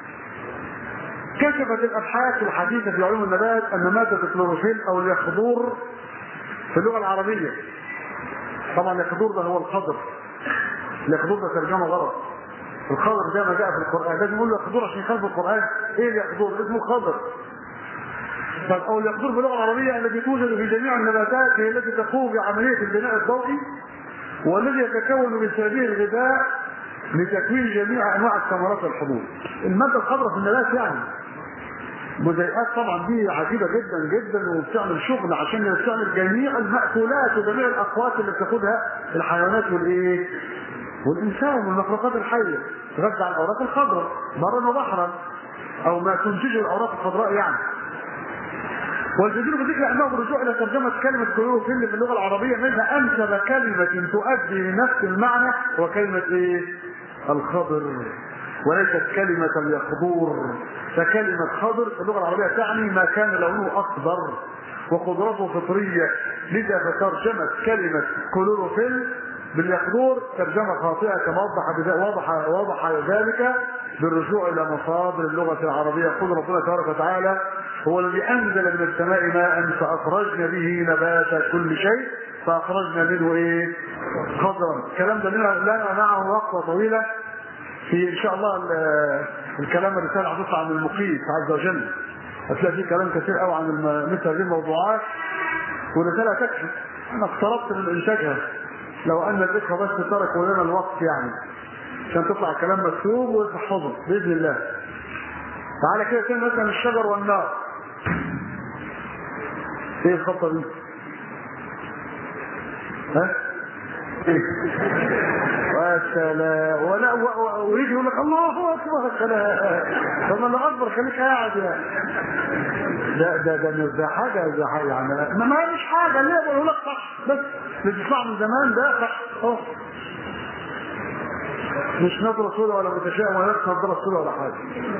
كشفت الابحاث الحديثه في علوم النبات ان ماده الكلوروفيل او اليخضور في اللغه العربيه، طبعا اليخضور ده هو الخضر، اليخضور ده ترجمه غلط، الخضر ده ما جاء في القران، لازم نقول يخضور عشان يخالف القران، ايه اليخضور؟ اسمه خضر. طب او اليخضور باللغه العربيه التي توجد في جميع النباتات هي التي تقوم بعمليه البناء الضوئي والذي يتكون من سبيل الغذاء لتكوين جميع انواع الثمرات والحبوب. الماده الخضراء في النبات يعني مضايقات طبعا دي عجيبه جدا جدا، وبتعمل شغل عشان تعمل جميع المأكولات وجميع الاقوات اللي بتاخدها الحيوانات والايه؟ والانسان والمخلوقات الحيه، تغذى على الاوراق الخضراء برا وبحرا او ما تنتجه الاوراق الخضراء يعني. والجدير بذكر انه بالرجوع الى ترجمه كلمه كلوروفيل في اللغه العربيه منها انسب كلمه تؤدي لنفس المعنى وكلمه ايه؟ الخضر، وليست كلمه اليخضور. فكلمه خضر في اللغه العربيه تعني ما كان لونه اخضر وقدرته فطريه، لذا فترجمت كلمه كلوروفيل باليخضور ترجمه خاطئه كما وضح وضح وضح ذلك بالرجوع الى مصادر اللغه العربيه. يقول ربنا تبارك وتعالى: هو الذي انزل من السماء ماء فاخرجنا به نبات كل شيء فاخرجنا منه ايه؟ خضرا. الكلام ده لنا معه وقفه طويله في ان شاء الله الكلام الرساله هتطلع عن المقيت عز وجل، هتلاقي فيه كلام كثير قوي عن مثل هذه الموضوعات، والرساله تكفي. انا اقتربت من انتاجها لو ان الاخوه بس تركوا لنا الوقت يعني عشان تطلع كلام مكتوب وتحفظه باذن الله. تعالى كده تاني مثلا الشجر والنار. ايه الخطه دي؟ ها؟ ايه؟ وسلام. ولا ويجي يقول لك الله اكبر الكلام. طب الله اكبر خليك قاعد يعني. ده ده ده ده حاجه ده حاجه يعني ما ما مش حاجه اللي بقول لك صح، بس اللي بيطلع من زمان ده صح اهو. مش نظرة سوداء ولا متشائم ولا نظرة سوداء ولا حاجة.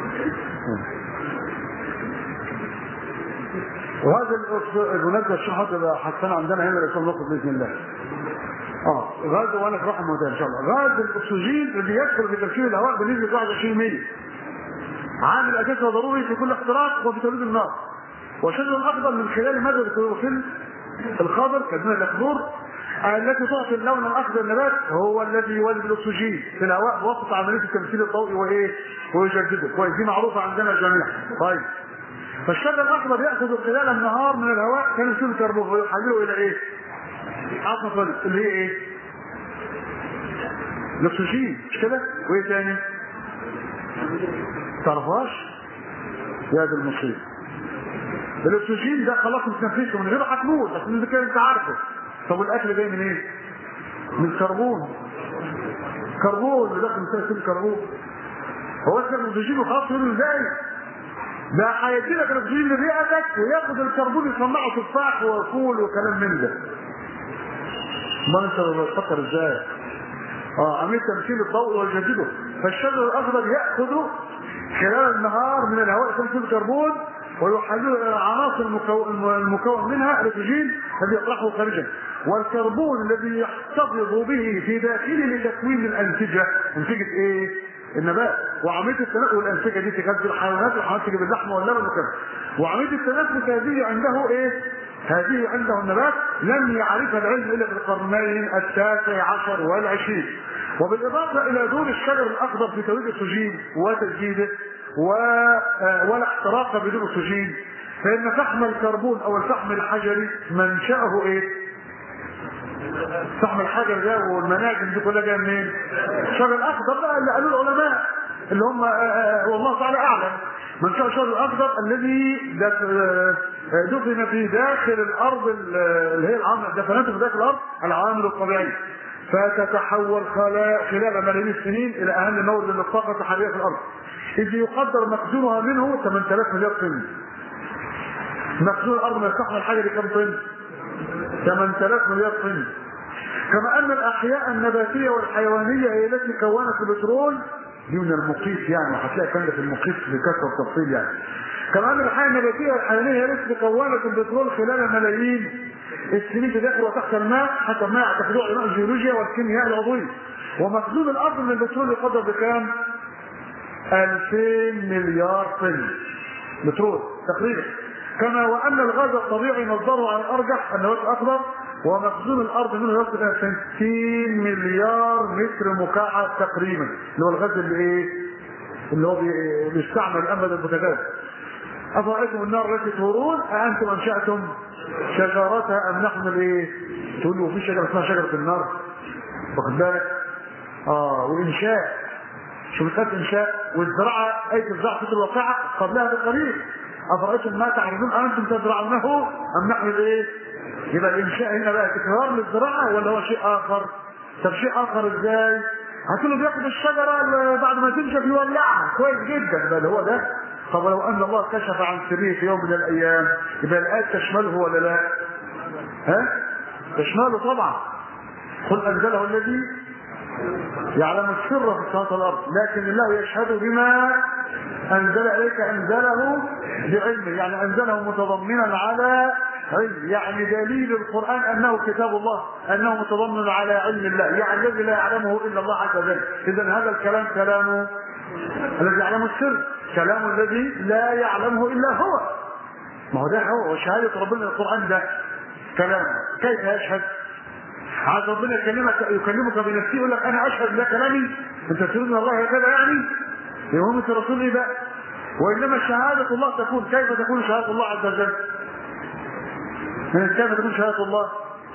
وهذا المناسبة الشرح هتبقى حسنا عندنا هنا الاسلام نقطة بإذن الله. اه غاز وانا في رحمه الله ان شاء الله. غاز الاكسجين اللي يدخل في تركيب الهواء بنسبة واحد وعشرين بالمئة عامل اساسي وضروري في كل احتراق وفي توليد النار. والشجر الاخضر من خلال مادة الكلوروفيل الخضر كدون الاخضر التي تعطي اللون الاخضر للنبات هو الذي يولد الاكسجين في الهواء بواسطه عمليه التمثيل الضوئي وايه؟ ويجدده. كويس، دي معروفه عندنا جميعا. طيب فالشجر الاخضر ياخذ خلال النهار من الهواء ثاني اكسيد الكربون ويحلله الى ايه؟ عاصفه اللي هي ايه؟ الاكسجين مش كده؟ وايه ثاني؟ تعرفهاش؟ يا دي المصيبه. الاكسجين ده خلاص متنفسه من غير هتموت، بس انت كده انت عارفه. طب الاكل جاي من ايه؟ من كربون. كربون اللي داخل من ثاني كربون. هو اسمه الاكسجين وخلاص يقول ازاي؟ ده هيدي لك الاكسجين لرئتك وياخد الكربون يصنعه تفاح وفول وكلام من ده. ما انت بتفكر ازاي؟ اه عمليه تمثيل الضوء ويجدده. فالشجر الاخضر ياخذ خلال النهار من الهواء ثاني اكسيد الكربون ويحلل العناصر المكون منها الاكسجين الذي يطرحه خارجا، والكربون الذي يحتفظ به في داخله لتكوين الانسجه. انسجه ايه؟ النبات. وعمليه التنفس والانسجه دي تغذي الحيوانات، والحيوانات تجيب اللحم واللبن وكذا. وعمليه التنفس هذه عنده ايه؟ هذه عنده النبات لم يعرفها العلم الا في القرنين التاسع عشر والعشرين. وبالاضافه الى دور الشجر الاخضر في توليد الاكسجين وتجديده ولا احتراق بدون اكسجين، فان فحم الكربون او الفحم الحجري منشأه ايه؟ فحم الحجر ده والمناجم دي كلها جايه منين؟ الشجر الاخضر بقى اللي قالوه العلماء اللي هم والله تعالى اعلم. منشأ الشجر الاخضر الذي دفن في داخل الارض اللي هي العامل دفنته في داخل الارض العوامل الطبيعيه، فتتحول خلال ملايين السنين الى اهم مورد للطاقه الحراريه في الارض، اذ يقدر مخزونها منه ثمانية آلاف مليار طن. مخزون الارض من الفحم الحجري كم طن؟ ثمانية آلاف مليار طن. كما ان الاحياء النباتيه والحيوانيه هي التي كونت البترول دي من المقيت يعني، وهتلاقي كان في المقيت بكثره التفصيل يعني. كما ان الاحياء النباتيه والحيوانيه هي التي كونت البترول خلال ملايين السنين في داخل وتحت الماء حسب ما يعتقدوه علماء الجيولوجيا والكيمياء العضويه. ومخزون الارض من البترول يقدر بكام؟ ألفين مليار طن بترول تقريبا. كما وان الغاز الطبيعي مصدره على الارجح النبات الاخضر، ومخزون الارض منه يصل الى ستين مليار متر مكعب تقريبا، اللي هو الغاز اللي ايه؟ اللي هو بيستعمل ابد البوتاجاز. افرايتم النار التي تورون اانتم انشاتم شجرتها ام نحن الايه؟ تقول له في شجره اسمها شجره النار، واخد بالك؟ اه وانشاء، شو بتقول انشاء والزراعه، ايه الزراعه في الواقعه قبلها بقليل. افرايتم ما تعرضون انتم تزرعونه ام نحن الايه؟ يبقى الانشاء هنا بقى تكرار للزراعه ولا هو شيء اخر؟ طب شيء اخر ازاي؟ هتقول بياخد الشجره بعد ما تنشف يولعها كويس جدا، بل هو ده. طب لو ان الله كشف عن سره في يوم من الايام يبقى الايه تشمله ولا لا؟ ها؟ تشمله طبعا. قل انزله الذي يعلم السر في السماوات والارض، لكن الله يشهد بما انزل اليك انزله بعلمه، يعني انزله متضمنا على علم، يعني دليل القران انه كتاب الله، انه متضمن على علم الله، يعني الذي لا يعلمه الا الله عز وجل. اذا هذا الكلام كلامه الذي يعلم السر، كلام الذي لا يعلمه الا هو. ما هو ده هو، وشهاده ربنا القران ده كلام. كيف يشهد؟ عايز ربنا يكلمك يكلمك بنفسه يقول لك انا اشهد ده كلامي، انت تقول ان الله هكذا يعني؟ يبقى هم الرسول ايه بقى؟ وانما شهاده الله تكون، كيف تكون شهاده الله عز وجل؟ كيف تكون شهاده الله؟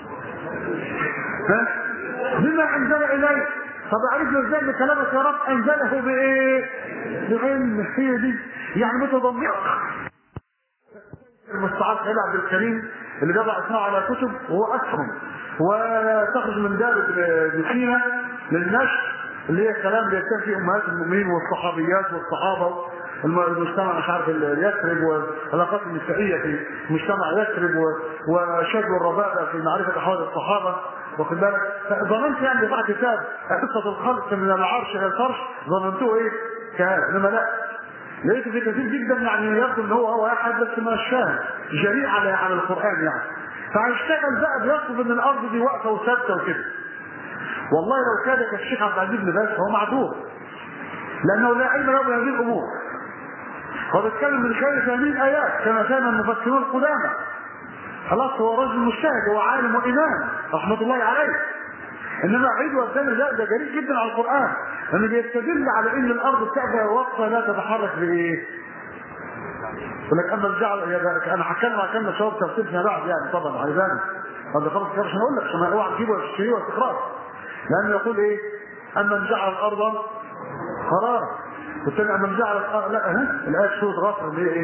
ها؟ بما انزل اليك. طب عرفنا ازاي ان كلامك يا رب انزله بايه؟ بعلم. هي دي يعني متضمنه. المستعار سيد عبد الكريم اللي جمع اسمه على كتب وهو اسهم وتخرج من دار بسينا للنشر، اللي هي الكلام اللي يكتب فيه امهات المؤمنين والصحابيات والصحابه المجتمع مش عارف يثرب والعلاقات النسائيه في مجتمع يثرب وشد الربابه في معرفه احوال الصحابه، واخد بالك؟ ظننت يعني بتاع كتاب قصه الخلق من العرش الى الفرش ظننته ايه؟ كهذا، انما لا، لقيته في كثير جدا يعني يبدو ان هو هو واحد بس مش فاهم، جريء على على القران يعني. فهيشتغل بقى بيطلب ان الارض دي واقفه وثابته وكده. والله لو كان كالشيخ عبد العزيز بن باز فهو معذور، لانه لا علم له بهذه الامور. هو بيتكلم من خلال فاهمين ايات كما كان المفسرون القدامى. خلاص هو رجل مجتهد، هو عالم وامام رحمه الله عليه. انما عيد والثاني لا، ده جريء جدا على القران، لانه بيستدل على ان الارض بتاعتها واقفه لا تتحرك بايه؟ يقول لك اما الجعل يا ذلك، انا هتكلم عن كلمه شباب تفصيل فيما بعد يعني طبعا عايزاني هذا خلاص كده عشان اقول لك عشان اوعى تجيبه وتشتريه وتقراه. لانه يقول ايه؟ اما جعل الارض قرارا، والثاني اما جعل الارض لا ها الايه سوره غفر اللي هي ايه؟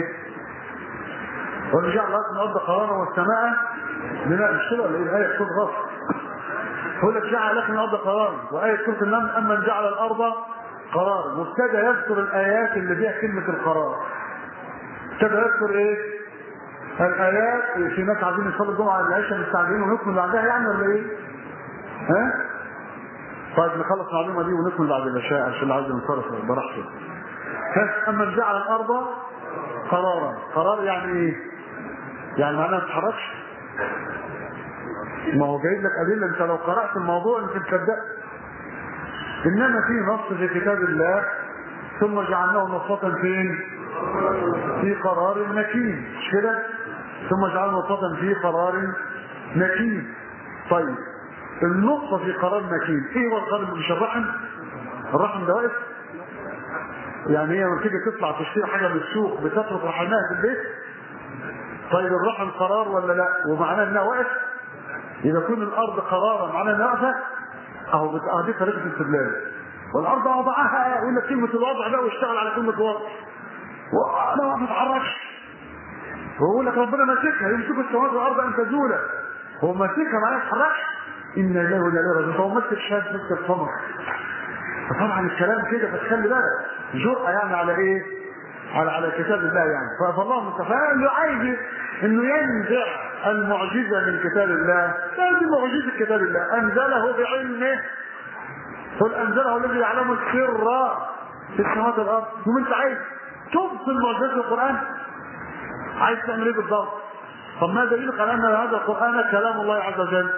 وجعل الارض قرارا والسماء بناء، مش كده ولا ايه؟ الايه سوره غفر يقول لك جعل لكم الارض قرارا، وايه سوره النمل اما جعل الارض قرارا، وابتدى يذكر الايات اللي فيها كلمه القرار. ابتدى يذكر ايه؟ الايات في ناس عايزين يصلوا الجمعه العشاء مستعجلين ونكمل بعدها يعني ولا ايه؟ ها؟ طيب نخلص المعلومه دي ونكمل بعد العشاء عشان اللي عايز ينصرف براحته. ها اما جعل الارض قرارا، قرار يعني ايه؟ يعني معناها ما تتحركش. ما هو جايب لك ادله، انت لو قرات الموضوع انت تصدق. انما في نص في كتاب الله ثم جعلناه نصة فين؟ في قرار مكين، مش كده؟ ثم جعلنا نطفة في قرار مكين. طيب النقطة في قرار مكين، ايه هو القرار؟ مش الرحم؟ الرحم ده واقف؟ يعني هي لما تيجي تطلع تشتري حاجة من السوق بتترك رحمها في البيت؟ طيب الرحم قرار ولا لا؟ ومعناه انها واقف؟ إذا كون الأرض قرارا معناه انها واقفة؟ أهو دي طريقة الاستدلال. والأرض وضعها، يقول لك كلمة الوضع ده واشتغل على كلمة الوضع. وأنا ما بتحركش. ويقول لك ربنا ماسكها، يمسك السماوات والأرض أن تزولا. هو ماسكها معناه ما تتحركش؟ إن الله وإنا إليه راجعون. هو ماسك شاب ماسك القمر. فطبعا الكلام كده فتخلي بالك جرأة يعني على إيه؟ على على كتاب الله يعني. فالله متفائل انه عايز انه ينزع المعجزه من كتاب الله. هذه معجزه كتاب الله، انزله بعلمه. قل انزله الذي يعلم السر في السماوات والارض. ثم انت عايز تبطل معجزات القران؟ عايز تعمل ايه بالضبط؟ طب ما دليلك على ان هذا القران كلام الله عز وجل؟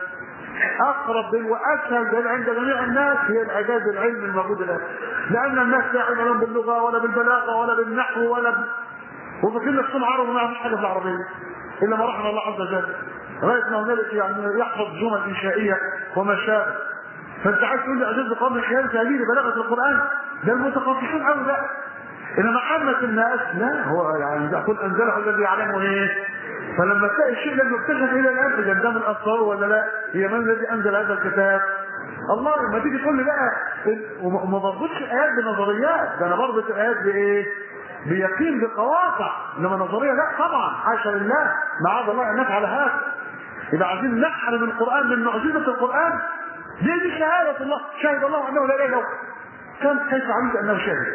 اقرب واسهل دليل عند جميع الناس هي الاعجاز العلمي الموجود الان. لان الناس لا يعلمون لهم باللغه ولا بالبلاغه ولا بالنحو ولا ب... وفاكرين نفسهم عرب وما يعرفوش حاجه في العربيه الا ما رحم الله عز وجل. لغايه ما هنالك يعني يحفظ جمل انشائيه وما شابه. فانت عايز تقول لي اعجاز قوم الخيال تهديد بلاغه القران؟ ده المتخصصين قوي لا. انما عامه الناس لا، هو يعني يقول انزله الذي يعلمه ايه؟ فلما تلاقي الشيء لم يكتشف الى الان اذا ده من الاسرار ولا لا؟ هي من الذي انزل هذا الكتاب؟ الله. لما تيجي تقول لي بقى وما بربطش الايات بنظريات، ده انا بربط الايات بايه؟ بيقين بقواطع. انما نظريه لا طبعا، حاشا لله، معاذ الله ان نفعل هذا. اذا عايزين نحرم القران من معجزه القران، دي دي شهاده الله، شهد الله انه لا اله الا هو. كم كيف علمت انه شاهد؟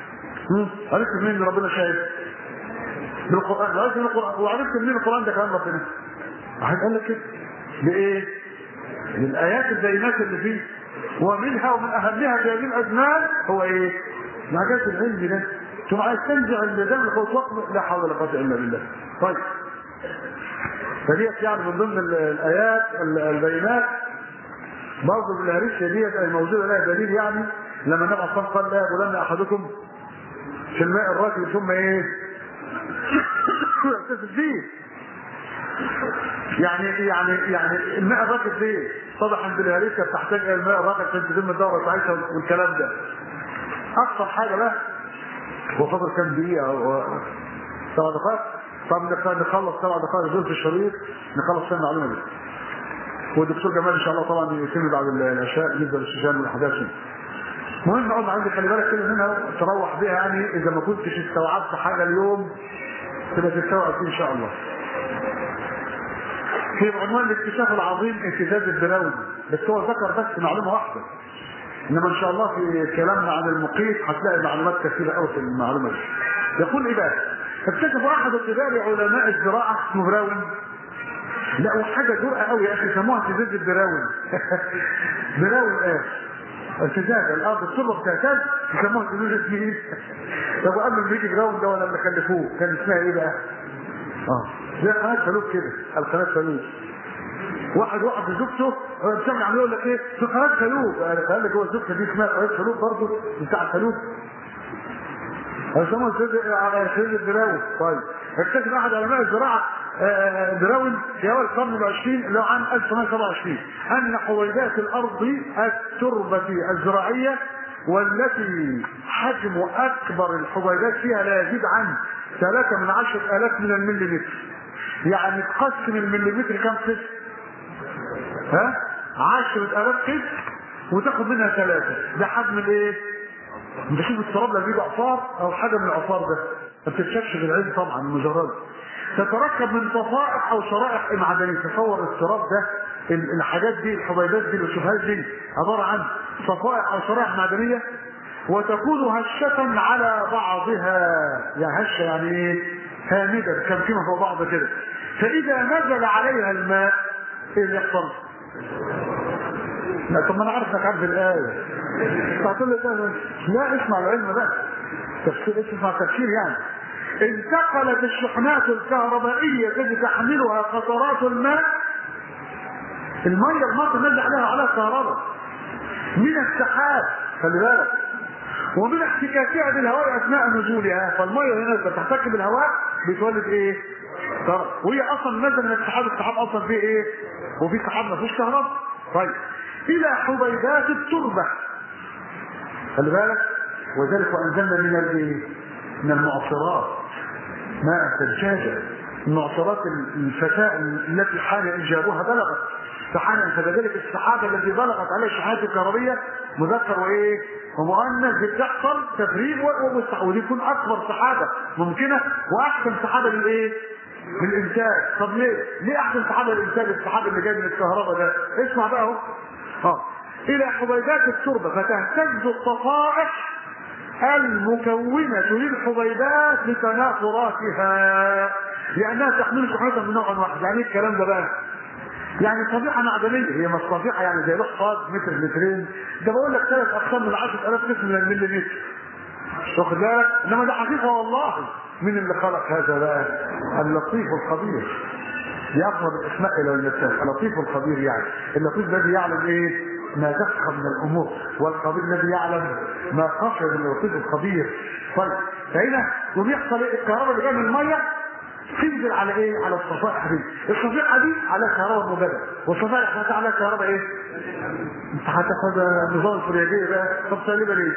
عرفت منين ان ربنا شاهد؟ بالقران. وعرفت من القران، وعرفت منين القران ده كلام ربنا؟ واحد قال لك كده بايه؟ بالايات البينات اللي فيه. ومنها ومن اهمها في هذه الازمان هو ايه؟ الاعجاز العلمي ده. ثم عايز تنزع اللزام لخوف، لا حول ولا قوه الا بالله. طيب فديت يعني من ضمن الايات البينات برضه بالهرسه ديت الموجوده لها دليل. يعني لما النبي صلى الله عليه وسلم قال لا يبولن احدكم في الماء الراكد ثم ايه؟ يغتسل فيه. يعني يعني يعني الماء الراكد فيه طبعا بالهرسه بتحتاج الى الماء الراكد عشان تتم الدوره بتاعتها والكلام ده. اكثر حاجه بقى هو فاضل كام دقيقه او سبع دقائق. طب نخلص سبع دقائق دول في الشريط نخلص فيها المعلومه دي. والدكتور جمال ان شاء الله طبعا يتم بعد العشاء يبدا الاستشهاد والاحداث. مهم اقعد عندي خلي بالك كده منها تروح بيها، يعني اذا ما كنتش استوعبت حاجه اليوم تبقى تستوعب ان شاء الله. في عنوان الاكتشاف العظيم اهتزاز البراوي، بس هو ذكر بس معلومه واحده. انما ان شاء الله في كلامنا عن المقيت هتلاقي معلومات كثيره قوي في المعلومه دي. يقول ايه بقى؟ اكتشف احد كبار علماء الزراعه اسمه براون، لقوا حاجه جرأه قوي يا اخي سموها اهتزاز البراون. براون ايه؟ اهتزاز الارض التربه بتهتز يسموها اهتزاز. اسمه ايه؟ طب قبل ما يجي براون ده ولا اللي خلفوه كان اسمها ايه بقى؟ اه زي قناه فلوك كده، القناه فلوك. واحد واحد زوجته بتعمل عمليه يقول لك ايه؟ في قناه فلوك، يعني قال لك جوه الزوجه دي اسمها قناه فلوك برضه بتاع الفلوك. هيسموها على سيد البراون. طيب اكتشف احد علماء الزراعه براون في اول القرن العشرين اللي هو عام ألف وتسعمائة وسبعة وعشرين ان حويدات الارض التربه الزراعيه والتي حجم اكبر الحويدات فيها لا يزيد عن ثلاثة من عشرة آلاف من المليمتر. يعني تقسم المليمتر كم قسم؟ ها؟ عشرة آلاف قسم وتاخد منها ثلاثة. ده حجم الايه؟ انت شوف التراب لما بيجي عصار او حاجه من العصار ده ما بتتشافش في العين طبعا مجرد. تتركب من صفائح او شرائح معدنيه. تصور التراب ده الحاجات دي الحبيبات دي الشبهات دي عباره عن صفائح او شرائح معدنيه وتكون هشه على بعضها. يعني هشه يعني ايه؟ هامده كان فيما فوق بعض كده. فاذا نزل عليها الماء ايه اللي يحصل؟ لا طب ما انا عارف انك عارف الايه. تعطل لي لا اسمع العلم بقى. تفسير اسمع تفسير يعني. انتقلت الشحنات الكهربائيه التي تحملها قطرات الماء. الميه الماء تنزل عليها على كهرباء من السحاب خلي بالك ومن احتكاكها بالهواء اثناء نزولها. فالميه هنا بتحتك بالهواء بتولد ايه؟ وهي اصلا نزل من السحاب، السحاب اصلا فيه ايه؟ وفي سحاب ما فيهوش كهرباء. طيب الى حبيبات التربه، خلي بالك، وذلك وانزلنا من الايه؟ من المعصرات ماء ثجاجا، المعصرات الفتاة التي حان انجابها بلغت فحان، فلذلك السحابه التي بلغت عليها الشحنات الكهربيه مذكر وايه؟ ومؤنث، بتحصل تفريغ ومستحول، ودي تكون اكبر سحابه ممكنه واحسن سحابه للايه؟ للانتاج. طب ليه؟ ليه احسن سحابه للانتاج السحاب اللي جاي من الكهرباء ده؟ اسمع بقى اهو. اه الى حبيبات التربه فتهتز الصفائح المكونة للحبيبات لتناثراتها لأنها تحمل شحنة من نوع واحد. يعني ايه الكلام ده بقى؟ يعني صفيحة معدنية، هي مش صفيحة يعني زي لوح فاض متر مترين، ده بقول لك ثلاث أقسام من عشرة آلاف قسم من المليمتر، واخد بالك؟ إنما ده حقيقة والله. مين اللي خلق هذا بقى؟ اللطيف الخبير. يقرب الأسماء إلى اللطيف، اللطيف الخبير، يعني اللطيف الذي يعلم إيه؟ ما دق من الامور، والخبير الذي يعلم ما خفي من اللطيف الخبير. طيب فهنا وبيحصل ايه؟ الكهرباء اللي جايه من الميه تنزل على ايه؟ على الصفائح دي، الصفيحه دي على كهرباء موجبه، والصفائح دي على كهرباء ايه؟ انت هتاخد نظام الفرياجيه بقى. طب سالبه ليه؟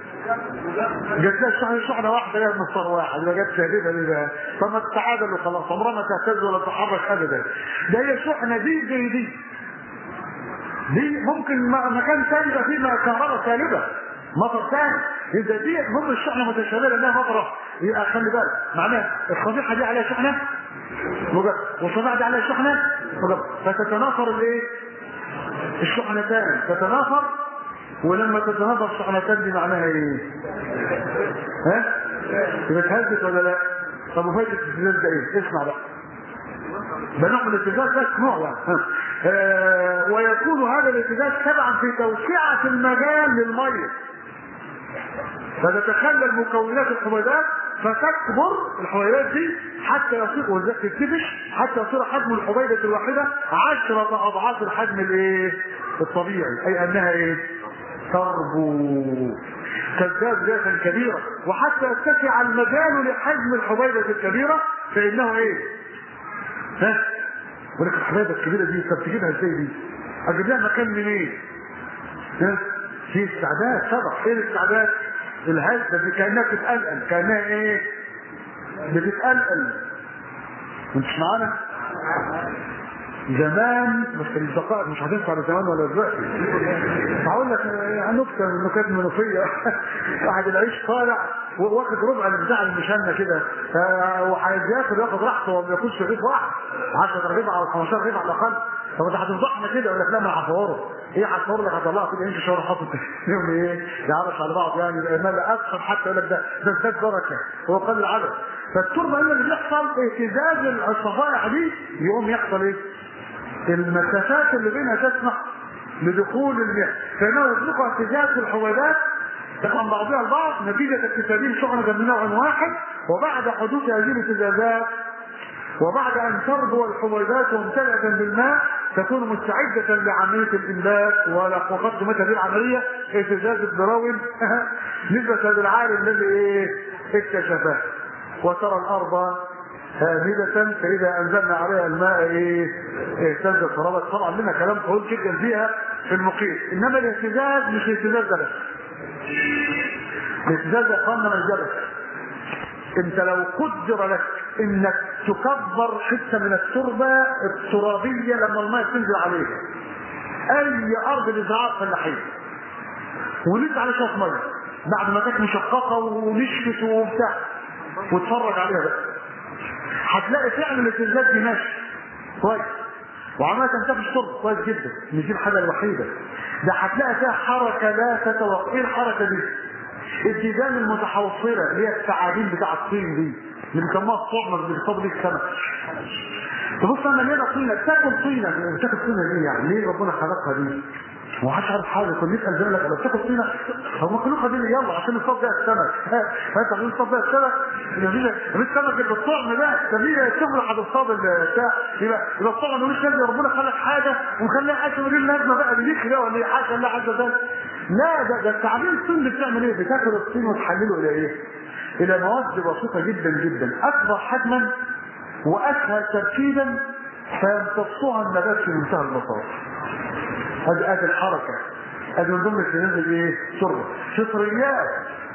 جت لها شحنه شحنه واحده جايه من مسار واحد، يبقى جت سالبه ليه بقى؟ طب ما تتعادل وخلاص، عمرها ما تهتز ولا تتحرك ابدا. ده هي شحنه دي زي دي دي ممكن مكان ثاني يبقى فيه كهرباء سالبه، مطر ثاني، اذا دي هم الشحنه متشابهه لانها مطره، يبقى خلي بالك معناها الصفيحه دي عليها شحنه موجبه والصفيحه دي عليها شحنه موجبه، فتتناثر الايه؟ الشحنتان تتناثر، ولما تتناثر الشحنتان دي معناها ايه؟ ها؟ يبقى اتهزت ولا لا؟ طب وفايده الاهتزاز ده ايه؟ اسمع بقى. ده نوع من الاهتزاز، ده نوع يعني آه ويكون هذا الاهتزاز تبعا في توسعة المجال للمية، فتتخلى مكونات الحبيبات فتكبر الحبيبات دي حتى يصير وذلك تكتفش حتى يصير حجم الحبيبة الواحدة عشرة أضعاف الحجم الايه؟ الطبيعي، أي أنها ايه؟ تربو تزداد ذاتا كبيرة، وحتى يتسع المجال لحجم الحبيبة الكبيرة فإنه ايه؟ ها؟ ولكن الحبايبه الكبيره دي انت بتجيبها ازاي دي؟ اجيب لها مكان منين؟ إيه؟ ها؟ في استعداد طبعا. ايه الاستعداد؟ الهزه دي كانها بتتقلقل، كانها ايه؟ بتتقلقل. انت مش معانا؟ زمان بس الدقائق مش هتنفع لزمان ولا دلوقتي. هقول لك نكته من نكات منوفيه. واحد العيش طالع واخد ربع بتاع المشنه كده، وهياكل ياخد راحته وما بياكلش رغيف واحد، عشرة رغيف او خمستاشر رغيف على الاقل. طب انت هتنصحنا كده؟ يقول لك لا، ما هصوره. ايه هتصور لك؟ هطلعه كده يمشي شهر حاطط يوم ايه؟ يعرف على بعض يعني، مال اكثر حتى يقول لك ده ده ازداد بركه، هو قل العدد. فالتربه هي اللي بيحصل اهتزاز الصفائح دي، يقوم يحصل ايه؟ المسافات اللي بينها تسمح لدخول المياه، فانه يطلق اهتزاز الحبيبات تقام بعضها البعض نتيجه اكتسابهم شحنه من نوع واحد، وبعد حدوث هذه الاهتزازات وبعد ان تربو الحبيبات ممتلئه بالماء تكون مستعده لعمليه الانبات وقدمت هذه العمليه اهتزاز الدراوين نسبه للعالم الذي ايه؟ اكتشفه. وترى الارض هامدة فإذا أنزلنا عليها الماء إيه؟ اهتزت فربت. طبعا لنا كلام طويل جدا فيها في المقيم، إنما الاهتزاز مش الاهتزاز ده بس. الاهتزاز يا إخواننا من الجبل. أنت لو قدر لك إنك تكبر حتة من التربة الترابية لما الماء تنزل عليها، أي أرض لزراعة فلاحية، ونزل على شوية مية بعد ما كانت مشققة ونشفت وبتاع، واتفرج عليها بقى، هتلاقي فعلا الاهتزاز دي ماشي كويس وعماله تنتفع الشرب كويس جدا. مش دي الحاجه الوحيده، ده هتلاقي فيها حركه لا تتوقف. ايه الحركه دي؟ الديدان المتحوصله اللي هي الثعابين بتاع الطين دي اللي بيسموها الطعمه اللي بيصطادوا بيه السمك. تبص انا مليانه طينه، تاكل طينه، بتاكل طينه دي يعني ليه ربنا خلقها دي؟ هو محدش عارف حاجه، كل يسال زي لك لو بتاكل طينه هو مخلوقه دي يلا عشان نصطاد بيها السمك. فانت عشان نصطاد بيها السمك مفيش السمك اللي بالطعم ده تبيه الشغل هتصطاد البتاع، يبقى يبقى الطعم ملوش لازمه. ربنا خلق حاجه وخلاها اكل ودي اللازمه بقى بيديك ده ولا حاجه لا عز وجل. لا ده ده التعابين الطين بتعمل ايه؟ بتاكل الطين وتحلله الى ايه؟ الى مواد بسيطه جدا جدا. اكبر حجما واسهل تركيبا فيمتصها النبات في منتهى البساطه. هذه ادي الحركه، ادي من ضمن تنزل ايه؟ تربه فطريات.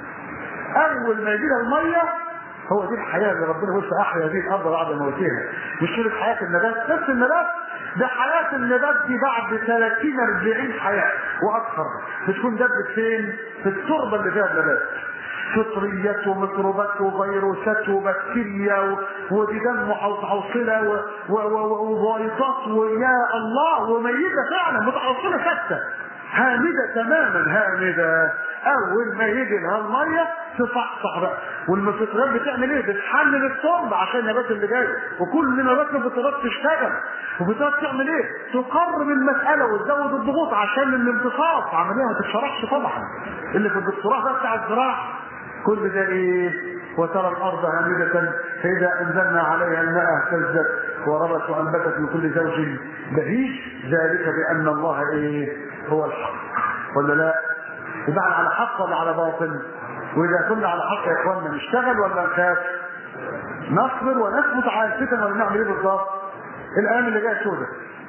اول ما يجي لها الميه هو دي الحياه اللي ربنا وسع احيا هذه الارض بعد موتها. مش شرط حياه النبات، نفس النبات ده حياه النبات دي بعد ثلاثين أربعين حياه واكثر بتكون دبت فين؟ في التربه اللي فيها النبات. فطريات وميكروبات وفيروسات وبكتيريا وديدان متحوصله وفيروسات ويا الله وميته فعلا متحوصله ثابته هامده تماما هامده. اول ما يجي لها الميه تصحصح بقى. والفطريات بتعمل ايه؟ بتحلل التربه عشان النبات اللي جاي، وكل نبات الفطريات تشتغل. وفطريات تعمل ايه؟ تقرب المساله وتزود الضغوط عشان الامتصاص عمليه ما تتشرحش طبعا. اللي في الدكتوراه ده بتاع الزراعه كل ده ايه؟ وترى الارض هامده فاذا انزلنا عليها الماء اهتزت وربت وانبتت من كل زوج بهيج ذلك بان الله ايه؟ هو الحق. ولا لا؟ يبقى على حق ولا على باطل؟ واذا كنا على حق يا اخواننا نشتغل ولا نخاف؟ نصبر ونثبت على الفتن ولا نعمل ايه بالظبط؟ الايام اللي جايه سودة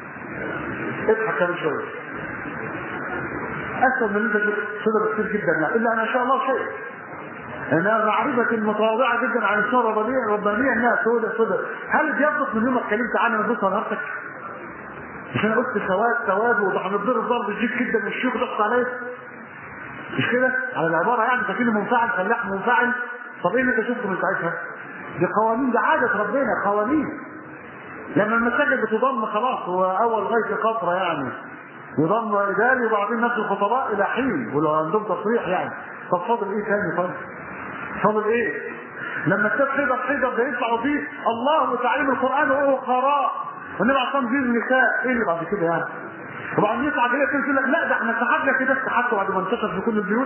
اضحك كمان شويه اسود من اللي انت سودة كتير جدا يعني الا انا ان شاء الله شيء. انها معرفه متواضعه جدا عن الصوره الربانيه الربانيه انها سودة سودة. هل بيضبط من يوم ما اتكلمت عنها من بص نفسك؟ مش انا قلت سواد سواد وهنضرب ضرب شديد جدا والشيوخ ضغط عليه؟ مش كده؟ على العباره يعني فاكرني منفعل فلاح منفعل. طب ايه اللي انت شفته من ساعتها؟ دي قوانين، دي عاده ربنا قوانين. لما المساجد بتضم خلاص هو اول غايه قطره يعني يضم اداري وبعدين نفس الخطباء الى حين ولو عندهم تصريح يعني. طب فاضل ايه تاني؟ طيب فاضل ايه؟ لما الكتاب حيدر حيدر ده يطلعوا فيه الله وتعليم القران وهو قراء والنبي عليه الصلاه والسلام النساء ايه اللي بعد كده يعني؟ وبعدين يطلع كده تقول لك لا ده احنا سحبنا كده سحبته بعد ما انتشر في كل البيوت.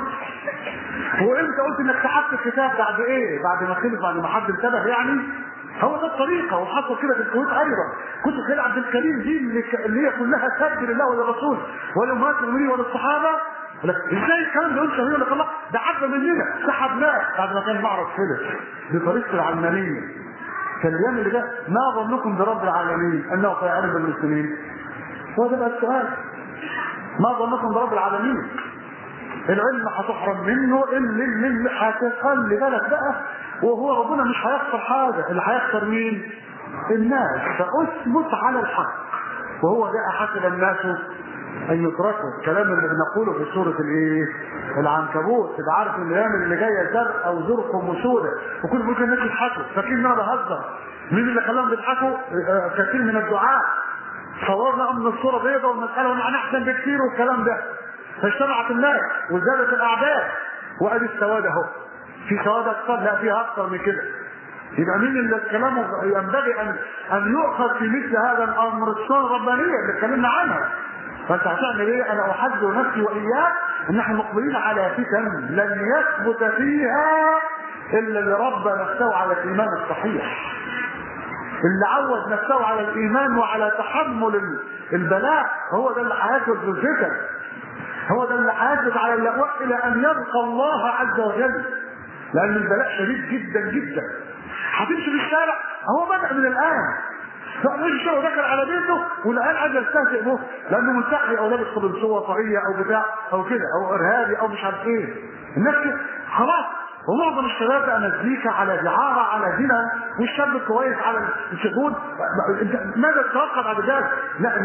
هو انت قلت انك سحبت الكتاب بعد ايه؟ بعد ما خلص بعد ما حد انتبه يعني؟ هو ده الطريقه وحصل كده في الكويت ايضا. كتب خالد عبد الكريم دي اللي هي كلها سد لله وللرسول ولامهات المؤمنين وللصحابه. ازاي الكلام ده قلت يقول لك الله ده عدى مننا سحبناه بعد ما كان معرض خلص بطريقه العلمانيه. فالايام اللي جايه ما ظنكم برب العالمين انه سيعلم بالمسلمين؟ هو ده بقى السؤال. ما ظنكم برب العالمين؟ العلم هتحرم منه اللي اللي هتخلي بالك بقى وهو ربنا مش هيخسر حاجه. اللي هيخسر مين؟ الناس. فاثبت على الحق وهو جاء حسب الناس ان يتركوا. الكلام اللي بنقوله في سوره الايه؟ العنكبوت. تبقى عارف ان الايام اللي جايه زرق او زرق وسوده وكل ممكن الناس يضحكوا فاكرين ان انا بهزر. مين اللي خلاهم يضحكوا؟ كثير من الدعاء صورنا ان الصوره بيضاء والمساله ومعنى احسن بكثير والكلام ده. فاجتمعت الناس وزادت الاعداد وادي السواد اهو. في سواد اكثر؟ لا فيها اكثر من كده. يبقى مين اللي كلامه ينبغي ان ان يؤخذ في مثل هذا الامر؟ السنه الربانيه اللي اتكلمنا عنها. فانت هتعمل ايه؟ انا احذر نفسي واياك ان احنا مقبلين على فتن لن يثبت فيها الا اللي ربى نفسه على الايمان الصحيح، اللي عود نفسه على الايمان وعلى تحمل البلاء. هو ده اللي هيثبت بالفتن، هو ده اللي هيثبت على اللقاء الى ان يلقى الله عز وجل. لان البلاء شديد جدا جدا. هتمشي في الشارع هو بدأ من الان. فمش الشارع دخل على بيته والان عايز يستهزئ به لانه ملتحي او لابس قميصيه طاقيه او بتاع او كده او ارهابي او مش عارف ايه. الناس خلاص. ومعظم الشباب بقى مزيكا على دعاره على زنا والشاب الكويس على الشهود. ماذا تتوقع بعد ذلك؟ لا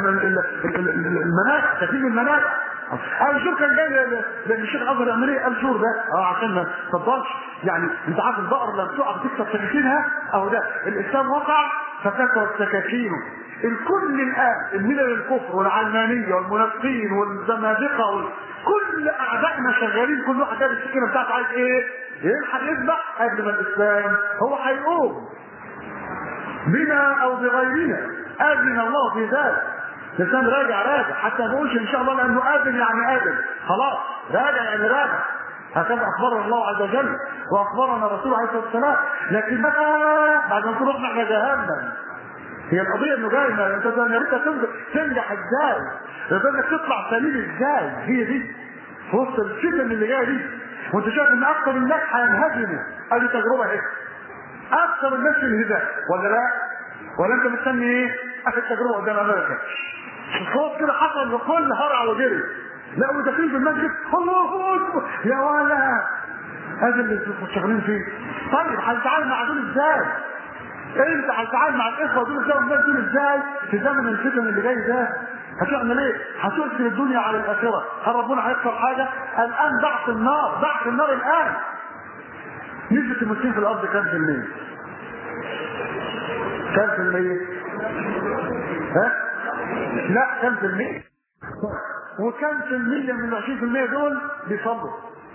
المناخ تفيد المناخ. الجور كان جاي للشيخ ازهر يعمل ايه؟ الجور ده اه عشان ما تفضلش يعني. انت عارف البقر لما تقع تكسر سكاكينها اهو ده الاسلام وقع فكسر سكاكينه. الكل الان من الكفر والعلمانيه والمنافقين والزنادقه وال... كل اعدائنا شغالين كل واحد جاب السكينه بتاعته عايز ايه؟ يلحق يذبح قبل ما الاسلام هو هيقوم بنا او بغيرنا. اذن الله في ذلك. الانسان راجع راجع حتى ما نقولش ان شاء الله لانه اذن يعني اذن خلاص راجع يعني راجع. هكذا اخبرنا الله عز وجل واخبرنا رسوله عليه الصلاه والسلام. لكن بقى بعد ما نكون رحنا احنا جهنم هي القضيه انه جاي ما انت يا ريت تنجح ازاي؟ يا انك تطلع سليم ازاي؟ هي دي في وسط الفتن اللي جايه دي. وانت شايف ان اكثر الناس هينهزموا. ادي تجربه اهي. اكثر الناس في الهدايه ولا لا؟ ولا انت مستني ايه؟ اخر تجربه قدام امريكا. الصوت كده حصل وكل هرع وجري. لا وداخلين في المسجد الله اكبر يا ولا هذا اللي شغالين فيه. طيب هتتعامل مع دول ازاي؟ انت هتتعامل مع الاخوه دول ازاي والناس دول ازاي في زمن الفتن اللي جاي ده؟ هتعمل ايه؟ هتؤثر الدنيا على الاخره. هل ربنا هيحصل حاجه؟ الان ضعف النار، ضعف النار الان. نسبه المسلمين في الارض كام في المية؟ كام في المية؟ ها؟ لا كام في المية؟ وكم في المية من العشرين في المية دول بيصلوا؟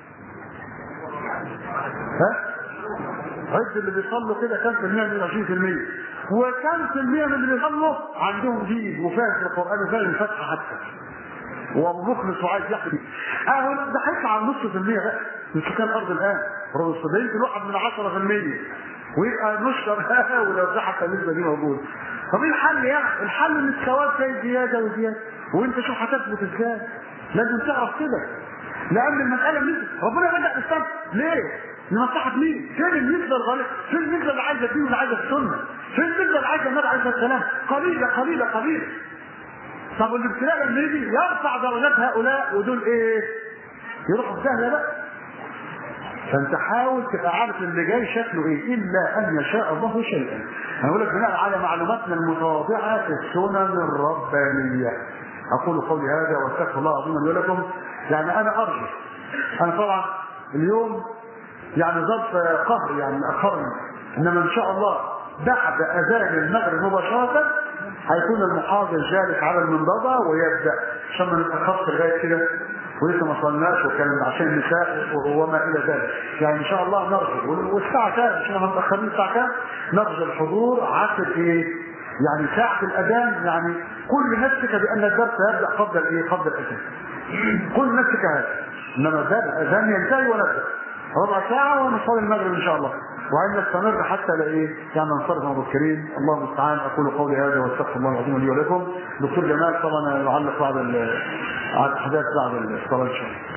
ها؟ عد اللي بيصلوا كده كم في المية من العشرين في المية؟ وكم في المية من اللي بيصلوا عندهم دين وفاهم في القرآن وفاهم الفتحة حتى ومخلص وعايز يحكي. اهو ده هيطلع على نص في المية بقى من سكان الارض الان. ده يمكن واحد من عشرة في المية ويبقى نشر ولو ده حتى النسبة دي موجودة. طب ايه الحل يعني؟ الحل ان الثواب جاي زيادة وزيادة. وانت شوف هتثبت ازاي؟ لازم تعرف كده. لان المسألة مش ربنا بدأ الاسلام ليه؟ لمصلحة مين؟ فين النسبة الغالية؟ فين النسبة اللي عايزة الدين واللي عايزة السنة؟ فين النسبة اللي عايزة النبي عليه السلام؟ قليلة قليلة قليلة. طب والابتلاء لما يجي يرفع درجات هؤلاء ودول ايه؟ يروحوا في داهية بقى. فانت حاول تبقى عارف اللي جاي شكله ايه الا ان يشاء الله شيئا. هقول لك بناء على معلوماتنا المتواضعه في السنن الربانيه. اقول قولي هذا واستغفر الله العظيم لي ولكم. يعني انا ارجو، انا طبعا اليوم يعني ظرف قهر يعني اخرنا، انما ان شاء الله بعد اذان المغرب مباشره هيكون المحاضر جالس على المنضده ويبدا عشان ما نتاخرش لغايه كده ولسه ما صلناش وكان عشان النساء وما الى ذلك. يعني ان شاء الله نرجو والساعه كام عشان ما نتاخرين الساعه كام نرجو الحضور عصر ايه؟ يعني ساعه الاذان. يعني كل نفسك بان الدرس يبدا قبل الايه؟ قبل الاذان. كل نفسك هذا. انما الاذان ينتهي ونبدا ربع ساعه ونصلي المغرب ان شاء الله. وعن نستمر حتى لايه؟ يعني ننصرف مبكرين. الله المستعان. اقول قولي هذا واستغفر الله العظيم لي ولكم. دكتور جمال طبعا يعلق بعد الاحداث بعد الصلاه ان شاء الله.